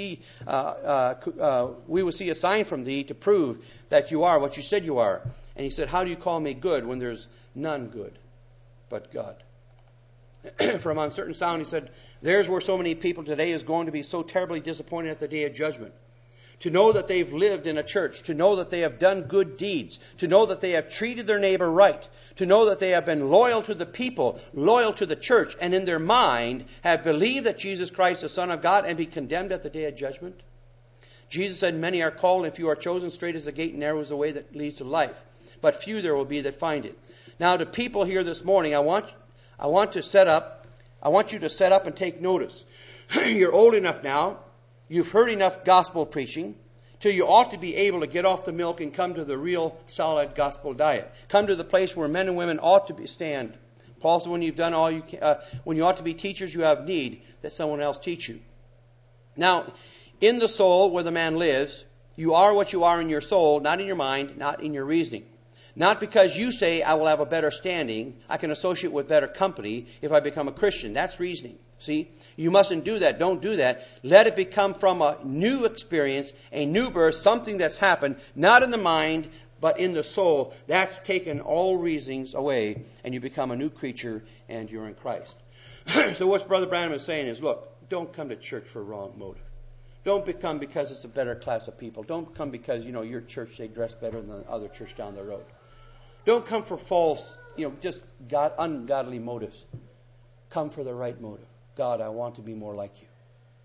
will see a sign from thee to prove that you are what you said you are. And he said, how do you call me good when there's none good but God? From Uncertain Sound, he said, there's where so many people today is going to be so terribly disappointed at the day of judgment. To know that they've lived in a church, to know that they have done good deeds, to know that they have treated their neighbor right, to know that they have been loyal to the people, loyal to the church, and in their mind have believed that Jesus Christ is the Son of God and be condemned at the day of judgment. Jesus said, many are called, and few are chosen. Straight is the gate, and narrow is the way that leads to life. But few there will be that find it. Now, to people here this morning, I want you to set up and take notice. You're old enough now. You've heard enough gospel preaching till you ought to be able to get off the milk and come to the real solid gospel diet. Come to the place where men and women ought to stand. Paul said, when you've done all you can, when you ought to be teachers, you have need that someone else teach you. Now, in the soul where the man lives, you are what you are in your soul, not in your mind, not in your reasoning. Not because you say, I will have a better standing, I can associate with better company if I become a Christian. That's reasoning. See? You mustn't do that. Don't do that. Let it become from a new experience, a new birth, something that's happened, not in the mind, but in the soul. That's taken all reasonings away, and you become a new creature, and you're in Christ. So what Brother Branham is saying is, look, don't come to church for a wrong motive. Don't become because it's a better class of people. Don't come because, your church, they dress better than the other church down the road. Don't come for false, just ungodly motives. Come for the right motive. God, I want to be more like you.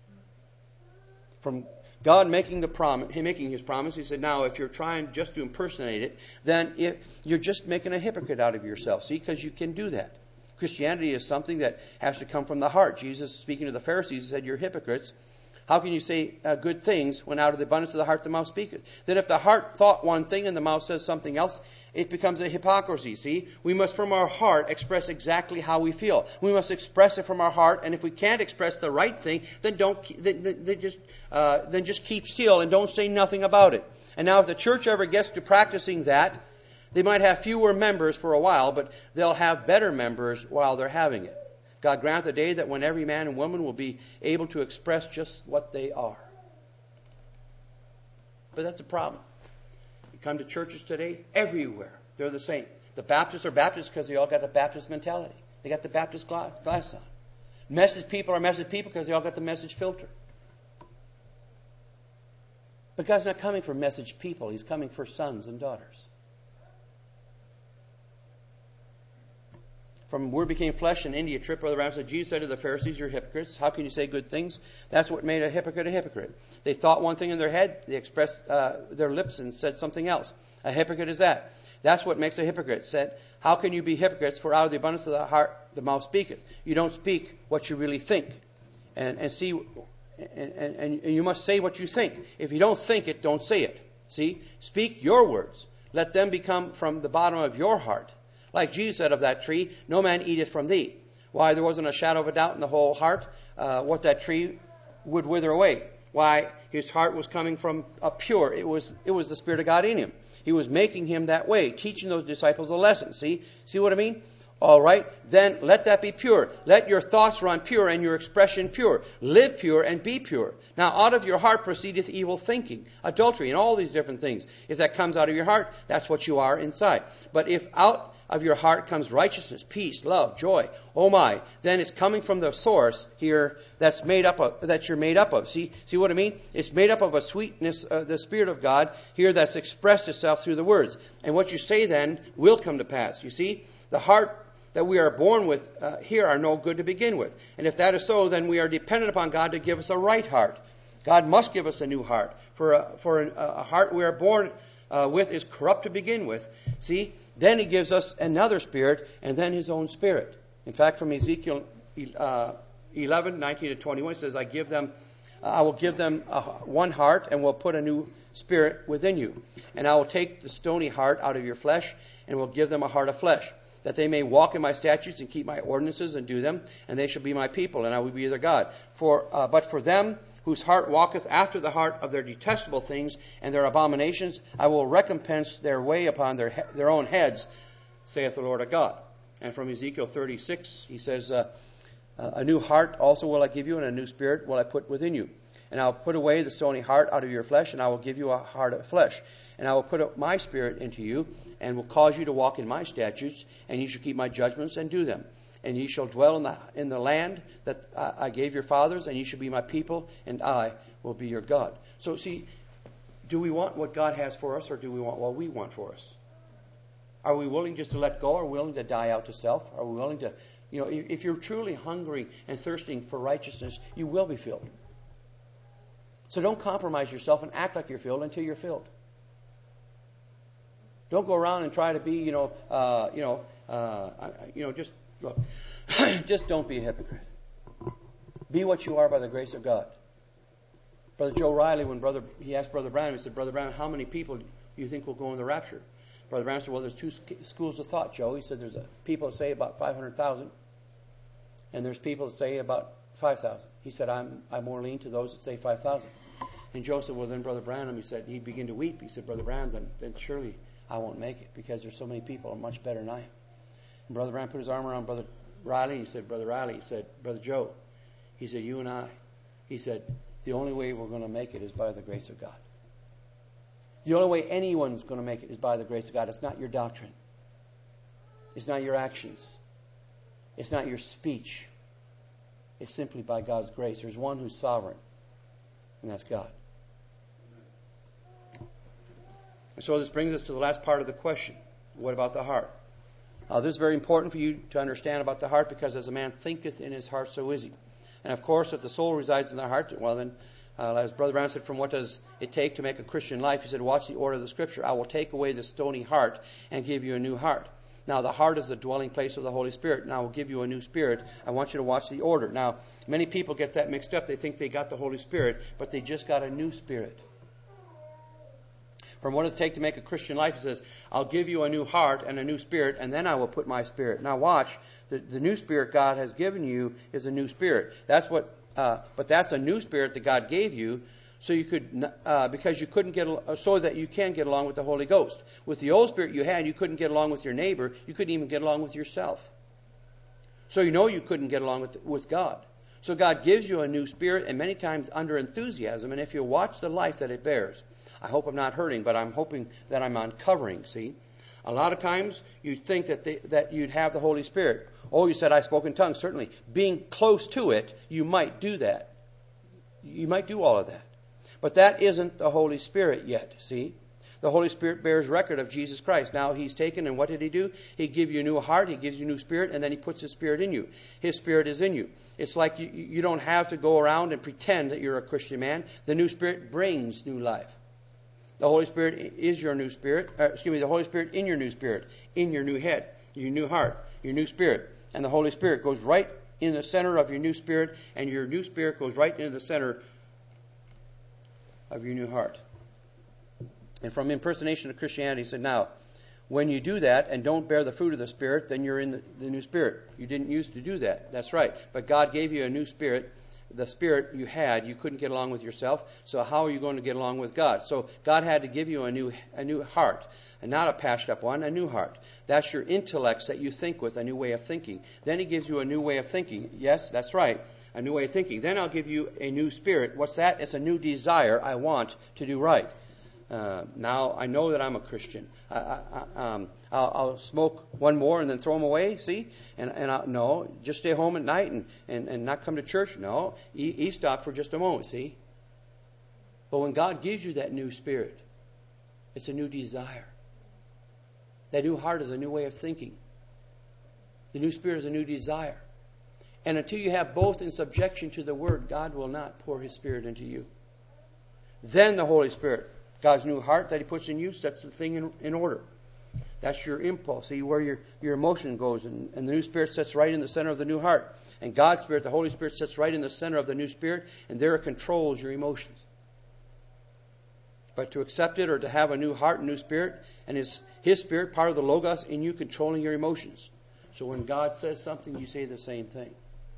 From God making his promise, he said, now if you're trying just to impersonate it, then you're just making a hypocrite out of yourself. See, because you can do that. Christianity is something that has to come from the heart. Jesus, speaking to the Pharisees, said, you're hypocrites. How can you say good things when out of the abundance of the heart the mouth speaketh? That if the heart thought one thing and the mouth says something else, it becomes a hypocrisy, see? We must from our heart express exactly how we feel. We must express it from our heart, and if we can't express the right thing, then just keep still and don't say nothing about it. And now if the church ever gets to practicing that, they might have fewer members for a while, but they'll have better members while they're having it. God grant the day that when every man and woman will be able to express just what they are. But that's the problem. You come to churches today, everywhere, they're the same. The Baptists are Baptists because they all got the Baptist mentality. They got the Baptist glass on. Message people are message people because they all got the message filter. But God's not coming for message people. He's coming for sons and daughters. From Word became flesh in India trip, Brother Branham said, Jesus said to the Pharisees, you're hypocrites. How can you say good things? That's what made a hypocrite a hypocrite. They thought one thing in their head, they expressed their lips and said something else. A hypocrite is that. That's what makes a hypocrite. Said, how can you be hypocrites? For out of the abundance of the heart the mouth speaketh. You don't speak what you really think. And you must say what you think. If you don't think it, don't say it. See? Speak your words. Let them become from the bottom of your heart. Like Jesus said of that tree, no man eateth from thee. Why, there wasn't a shadow of a doubt in the whole heart what that tree would wither away. Why, his heart was coming from pure. It was the Spirit of God in him. He was making him that way, teaching those disciples a lesson. See what I mean? All right, then let that be pure. Let your thoughts run pure and your expression pure. Live pure and be pure. Now out of your heart proceedeth evil thinking, adultery, and all these different things. If that comes out of your heart, that's what you are inside. But if out of your heart comes righteousness, peace, love, joy, oh my, then it's coming from the source here that you're made up of. See what I mean? It's made up of a sweetness, the Spirit of God here that's expressed itself through the words. And what you say then will come to pass. You see, the heart that we are born with here are no good to begin with. And if that is so, then we are dependent upon God to give us a right heart. God must give us a new heart. For a heart we are born with is corrupt to begin with. See? Then he gives us another spirit, and then his own spirit. In fact, from Ezekiel 11, 19 to 21, it says, I will give them one heart, and will put a new spirit within you. And I will take the stony heart out of your flesh, and will give them a heart of flesh, that they may walk in my statutes and keep my ordinances and do them, and they shall be my people, and I will be their God. But for them whose heart walketh after the heart of their detestable things and their abominations, I will recompense their way upon their own heads, saith the Lord of God. And from Ezekiel 36, he says, a new heart also will I give you, and a new spirit will I put within you. And I will put away the stony heart out of your flesh, and I will give you a heart of flesh. And I will put my spirit into you, and will cause you to walk in my statutes, and you shall keep my judgments and do them. And ye shall dwell in the land that I gave your fathers, and ye shall be my people, and I will be your God. So see, do we want what God has for us, or do we want what we want for us? Are we willing just to let go? Are we willing to die out to self? Are we willing to, if you're truly hungry and thirsting for righteousness, you will be filled. So don't compromise yourself and act like you're filled until you're filled. Don't go around and try to be, just look. Just don't be a hypocrite. Be what you are by the grace of God. Brother Joe Riley, when he asked Brother Branham, he said, Brother Branham, how many people do you think will go in the rapture? Brother Branham said, well, there's two schools of thought, Joe. He said there's people that say about 500,000, and there's people that say about 5,000. He said, I'm more lean to those that say 5,000. And Joe said, well, then Brother Branham, he said, he'd begin to weep. He said, Brother Branham, then surely I won't make it, because there's so many people are much better than I am. And Brother Branham put his arm around Brother Riley. He said, Brother Riley, he said, Brother Joe, he said, you and I, he said, the only way we're going to make it is by the grace of God. The only way anyone's going to make it is by the grace of God. It's not your doctrine. It's not your actions. It's not your speech. It's simply by God's grace. There's one who's sovereign, and that's God. And so this brings us to the last part of the question. What about the heart? This is very important for you to understand about the heart, because as a man thinketh in his heart, so is he. And of course, if the soul resides in the heart, well then, as Brother Brown said, from what does it take to make a Christian life? He said, watch the order of the Scripture. I will take away the stony heart and give you a new heart. Now, the heart is the dwelling place of the Holy Spirit. Now, I will give you a new spirit. I want you to watch the order. Now, many people get that mixed up. They think they got the Holy Spirit, but they just got a new spirit. From what does it take to make a Christian life? It says, I'll give you a new heart and a new spirit, and then I will put my spirit. Now, watch. The new spirit God has given you is a new spirit. But that's a new spirit that God gave you, so you could, because you couldn't so that you can get along with the Holy Ghost. With the old spirit you had, you couldn't get along with your neighbor. You couldn't even get along with yourself. So you couldn't get along with God. So God gives you a new spirit, and many times under enthusiasm. And if you watch the life that it bears, I hope I'm not hurting, but I'm hoping that I'm uncovering. See, a lot of times you think that you'd have the Holy Spirit. Oh, you said I spoke in tongues. Certainly, being close to it, you might do that. You might do all of that. But that isn't the Holy Spirit yet, see? The Holy Spirit bears record of Jesus Christ. Now He's taken, and what did He do? He gives you a new heart, He gives you a new spirit, and then He puts His Spirit in you. His Spirit is in you. It's like you don't have to go around and pretend that you're a Christian man. The new Spirit brings new life. The Holy Spirit is your new spirit. The Holy Spirit in your new spirit, in your new head, your new heart, your new spirit. And the Holy Spirit goes right in the center of your new spirit, and your new spirit goes right into the center of your new heart. And from impersonation of Christianity, he said, now, when you do that and don't bear the fruit of the Spirit, then you're in the new spirit. You didn't used to do that. That's right. But God gave you a new spirit. The spirit you had, you couldn't get along with yourself. So how are you going to get along with God? So God had to give you a new heart, and not a patched up one, a new heart. That's your intellects that you think with, a new way of thinking. Then He gives you a new way of thinking. Yes, that's right. A new way of thinking. Then I'll give you a new spirit. What's that? It's a new desire. I want to do right. Now I know that I'm a Christian. I'll smoke one more and then throw them away. See, no, just stay home at night and not come to church. No, he stopped for just a moment. See, but when God gives you that new spirit, it's a new desire. That new heart is a new way of thinking. The new spirit is a new desire. And until you have both in subjection to the Word, God will not pour His Spirit into you. Then the Holy Spirit, God's new heart that He puts in you, sets the thing in order. That's your impulse. See where your emotion goes. And the new Spirit sits right in the center of the new heart. And God's Spirit, the Holy Spirit, sits right in the center of the new Spirit. And there it controls your emotions. But to accept it or to have a new heart and new spirit, and His Spirit, part of the Logos in you, controlling your emotions. So when God says something, you say the same thing.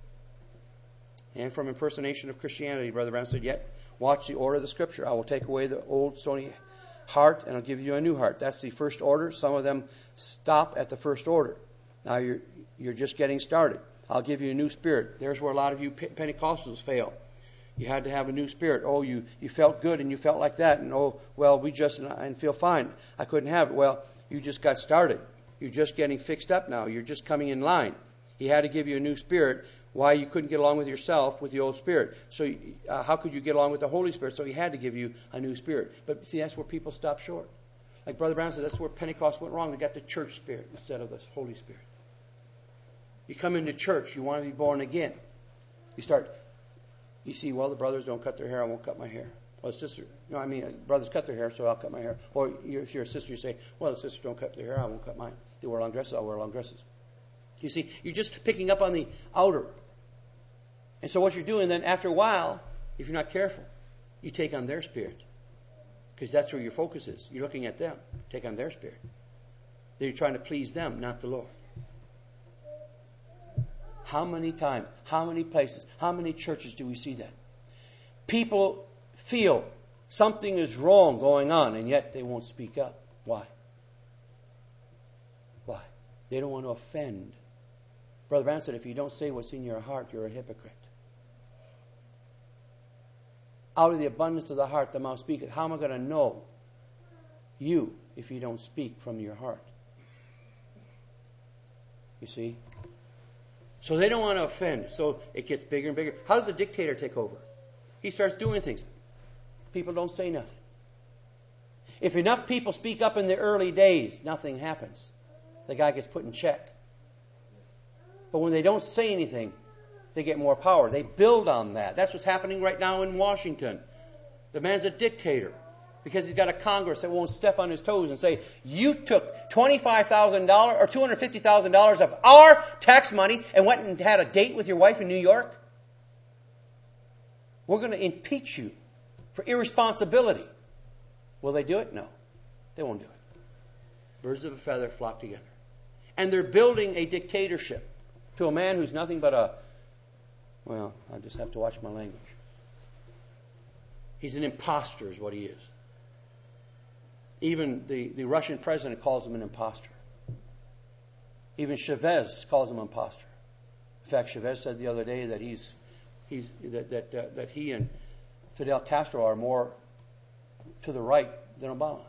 And from impersonation of Christianity, Brother Branham said, yet watch the order of the Scripture. I will take away the old stony heart and I'll give you a new heart. That's the first order. Some of them stop at the first order. Now you're just getting started. I'll give you a new spirit. There's where a lot of you Pentecostals fail. You had to have a new spirit. Oh, you felt good and you felt like that. And oh, well, and feel fine. I couldn't have it. Well, you just got started. You're just getting fixed up now. You're just coming in line. He had to give you a new spirit. Why you couldn't get along with yourself with the old spirit. So how could you get along with the Holy Spirit? So He had to give you a new spirit. But see, that's where people stop short. Like Brother Brown said, that's where Pentecost went wrong. They got the church spirit instead of the Holy Spirit. You come into church, you want to be born again. You see, well, the brothers don't cut their hair, I won't cut my hair. Well, brothers cut their hair, so I'll cut my hair. Or if you're a sister, you say, well, the sisters don't cut their hair, I won't cut mine. They wear long dresses, I'll wear long dresses. You see, you're just picking up on the outer. And so what you're doing then, after a while, if you're not careful, you take on their spirit. Because that's where your focus is. You're looking at them. Take on their spirit. Then you're trying to please them, not the Lord. How many times, how many places, how many churches do we see that? People feel something is wrong going on, and yet they won't speak up. Why? Why? They don't want to offend. Brother Branham said, if you don't say what's in your heart, you're a hypocrite. Out of the abundance of the heart, the mouth speaketh. How am I going to know you if you don't speak from your heart? You see? So they don't want to offend. So it gets bigger and bigger. How does a dictator take over? He starts doing things. People don't say nothing. If enough people speak up in the early days, nothing happens. The guy gets put in check. But when they don't say anything, they get more power. They build on that. That's what's happening right now in Washington. The man's a dictator. Because he's got a Congress that won't step on his toes and say, you took $25,000 or $250,000 of our tax money and went and had a date with your wife in New York. We're going to impeach you for irresponsibility. Will they do it? No. They won't do it. Birds of a feather flock together. And they're building a dictatorship to a man who's nothing but I just have to watch my language. He's an imposter is what he is. Even the Russian president calls him an imposter. Even Chavez calls him an imposter. In fact, Chavez said the other day that that he and Fidel Castro are more to the right than Obama.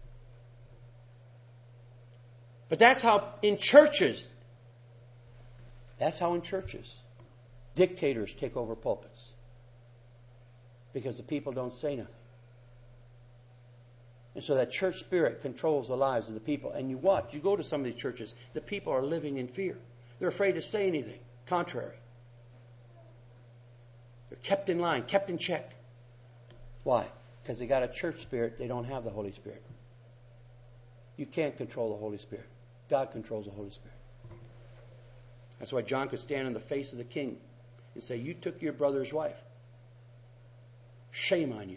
But that's how in churches, dictators take over pulpits. Because the people don't say nothing. And so that church spirit controls the lives of the people. And you watch, you go to some of these churches, the people are living in fear. They're afraid to say anything contrary. They're kept in line, kept in check. Why? Because they got a church spirit, they don't have the Holy Spirit. You can't control the Holy Spirit. God controls the Holy Spirit. That's why John could stand in the face of the king and say, you took your brother's wife. Shame on you.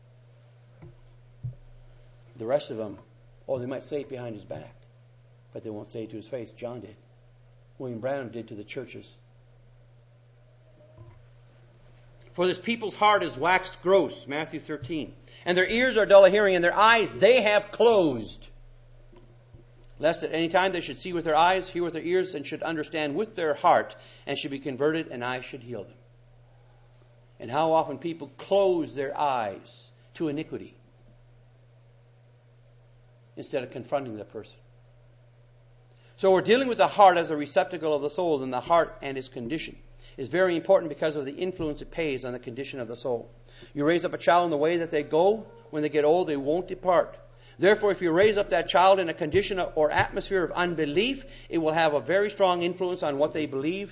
The rest of them, they might say it behind his back, but they won't say it to his face. John did. William Branham did to the churches. For this people's heart is waxed gross, Matthew 13. And their ears are dull of hearing, and their eyes they have closed. Lest at any time they should see with their eyes, hear with their ears, and should understand with their heart, and should be converted, and I should heal them. And how often people close their eyes to iniquity instead of confronting the person. So we're dealing with the heart as a receptacle of the soul, and the heart and its condition is very important because of the influence it pays on the condition of the soul. You raise up a child in the way that they go, when they get old, they won't depart. Therefore, if you raise up that child in a condition or atmosphere of unbelief, it will have a very strong influence on what they believe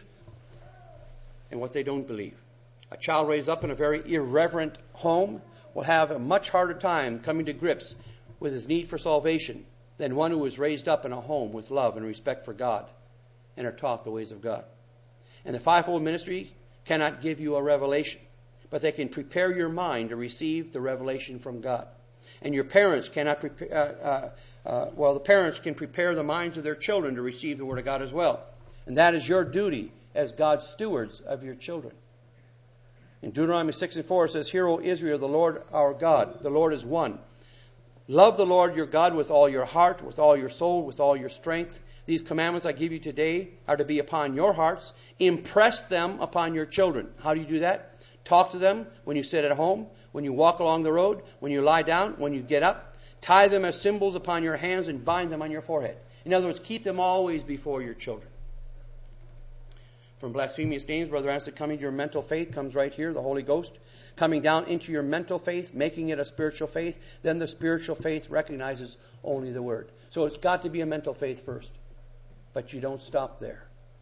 and what they don't believe. A child raised up in a very irreverent home will have a much harder time coming to grips with his need for salvation than one who was raised up in a home with love and respect for God and are taught the ways of God. And the fivefold ministry cannot give you a revelation, but they can prepare your mind to receive the revelation from God. And your parents cannot prepare, the parents can prepare the minds of their children to receive the Word of God as well. And that is your duty as God's stewards of your children. In Deuteronomy 6:4 it says, Hear, O Israel, the Lord our God, the Lord is one. Love the Lord your God with all your heart, with all your soul, with all your strength. These commandments I give you today are to be upon your hearts. Impress them upon your children. How do you do that? Talk to them when you sit at home, when you walk along the road, when you lie down, when you get up. Tie them as symbols upon your hands and bind them on your forehead. In other words, keep them always before your children. From blasphemous names, Brother Anson, coming to your mental faith comes right here, the Holy Ghost. Coming down into your mental faith, making it a spiritual faith. Then the spiritual faith recognizes only the Word. So it's got to be a mental faith first. But you don't stop there.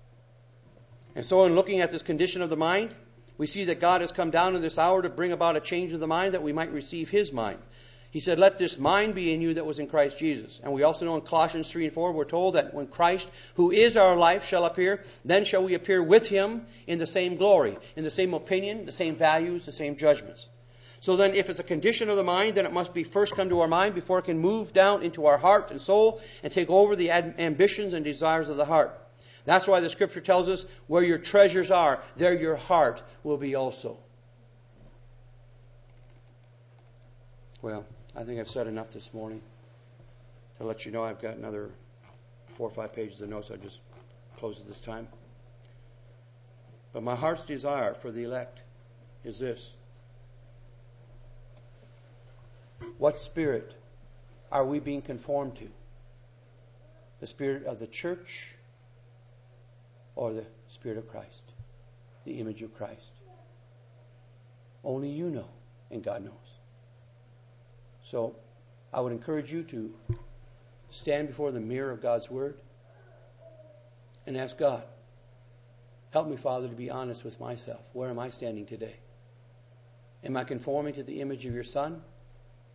And so in looking at this condition of the mind, we see that God has come down in this hour to bring about a change of the mind that we might receive His mind. He said, let this mind be in you that was in Christ Jesus. And we also know in Colossians 3:4, we're told that when Christ, who is our life, shall appear, then shall we appear with Him in the same glory, in the same opinion, the same values, the same judgments. So then if it's a condition of the mind, then it must be first come to our mind before it can move down into our heart and soul and take over the ambitions and desires of the heart. That's why the Scripture tells us, where your treasures are, there your heart will be also. Well, I think I've said enough this morning to let you know I've got another 4 or 5 pages of notes. I'll just close at this time. But my heart's desire for the elect is this. What spirit are we being conformed to? The spirit of the church or the Spirit of Christ? The image of Christ? Only you know, and God knows. So I would encourage you to stand before the mirror of God's Word and ask God, help me, Father, to be honest with myself. Where am I standing today? Am I conforming to the image of your Son?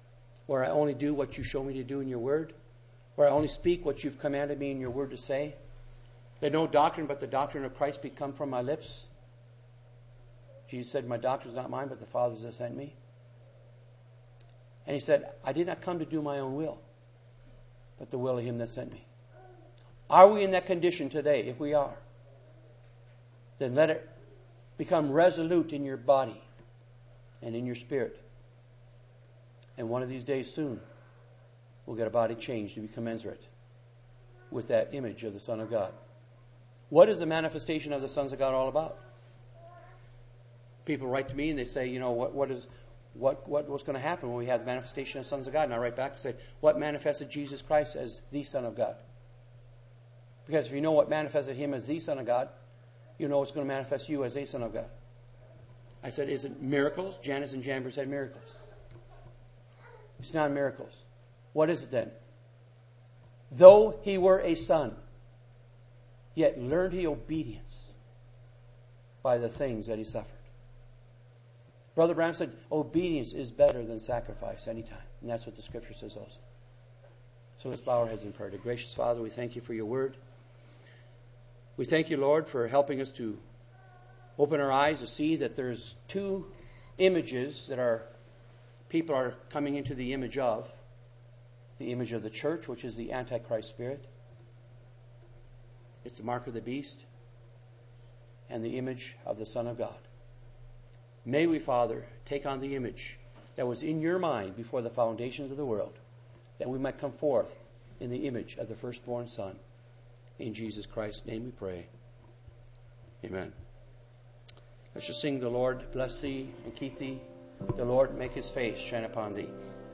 where I only do what you show me to do in your word, where I only speak what you've commanded me in your word to say. Let no doctrine but the doctrine of Christ become from my lips. Jesus said, my doctrine is not mine, but the Father's that sent me. And he said, I did not come to do my own will, but the will of him that sent me. Are we in that condition today? If we are, then let it become resolute in your body and in your spirit. And one of these days soon, we'll get a body changed to be commensurate with that image of the Son of God. What is the manifestation of the sons of God all about? People write to me and they say, what's going to happen when we have the manifestation of the sons of God? And I write back and say, what manifested Jesus Christ as the Son of God? Because if you know what manifested him as the Son of God, you know what's going to manifest you as a Son of God. I said, is it miracles? Janus and Jambres said miracles. It's not miracles. What is it then? Though he were a son, yet learned he obedience by the things that he suffered. Brother Branham said, obedience is better than sacrifice anytime. And that's what the Scripture says also. So let's bow our heads in prayer. Gracious Father, we thank you for your word. We thank you, Lord, for helping us to open our eyes to see that there's two images that our people are coming into the image of. The image of the church, which is the Antichrist spirit. It's the mark of the beast. And the image of the Son of God. May we, Father, take on the image that was in your mind before the foundations of the world, that we might come forth in the image of the firstborn Son. In Jesus Christ's name we pray. Amen. Let's just sing, the Lord bless thee and keep thee. The Lord make his face shine upon thee.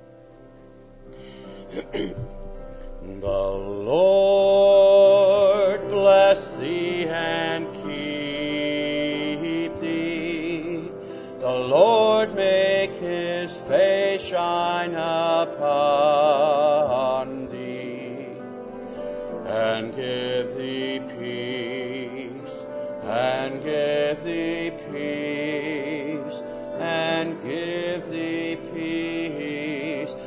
The Lord bless thee and keep thee. The Lord make his face shine upon thee and give thee peace, and give thee peace, and give thee peace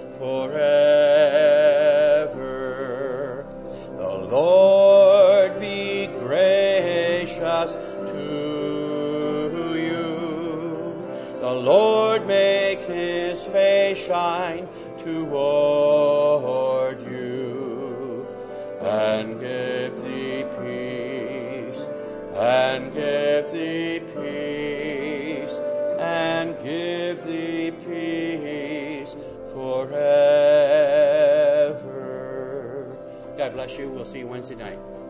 forever. The Lord be gracious to you. The Lord make his face shine toward you, and give thee peace, and give thee peace, and give thee peace forever. God bless you. We'll see you Wednesday night.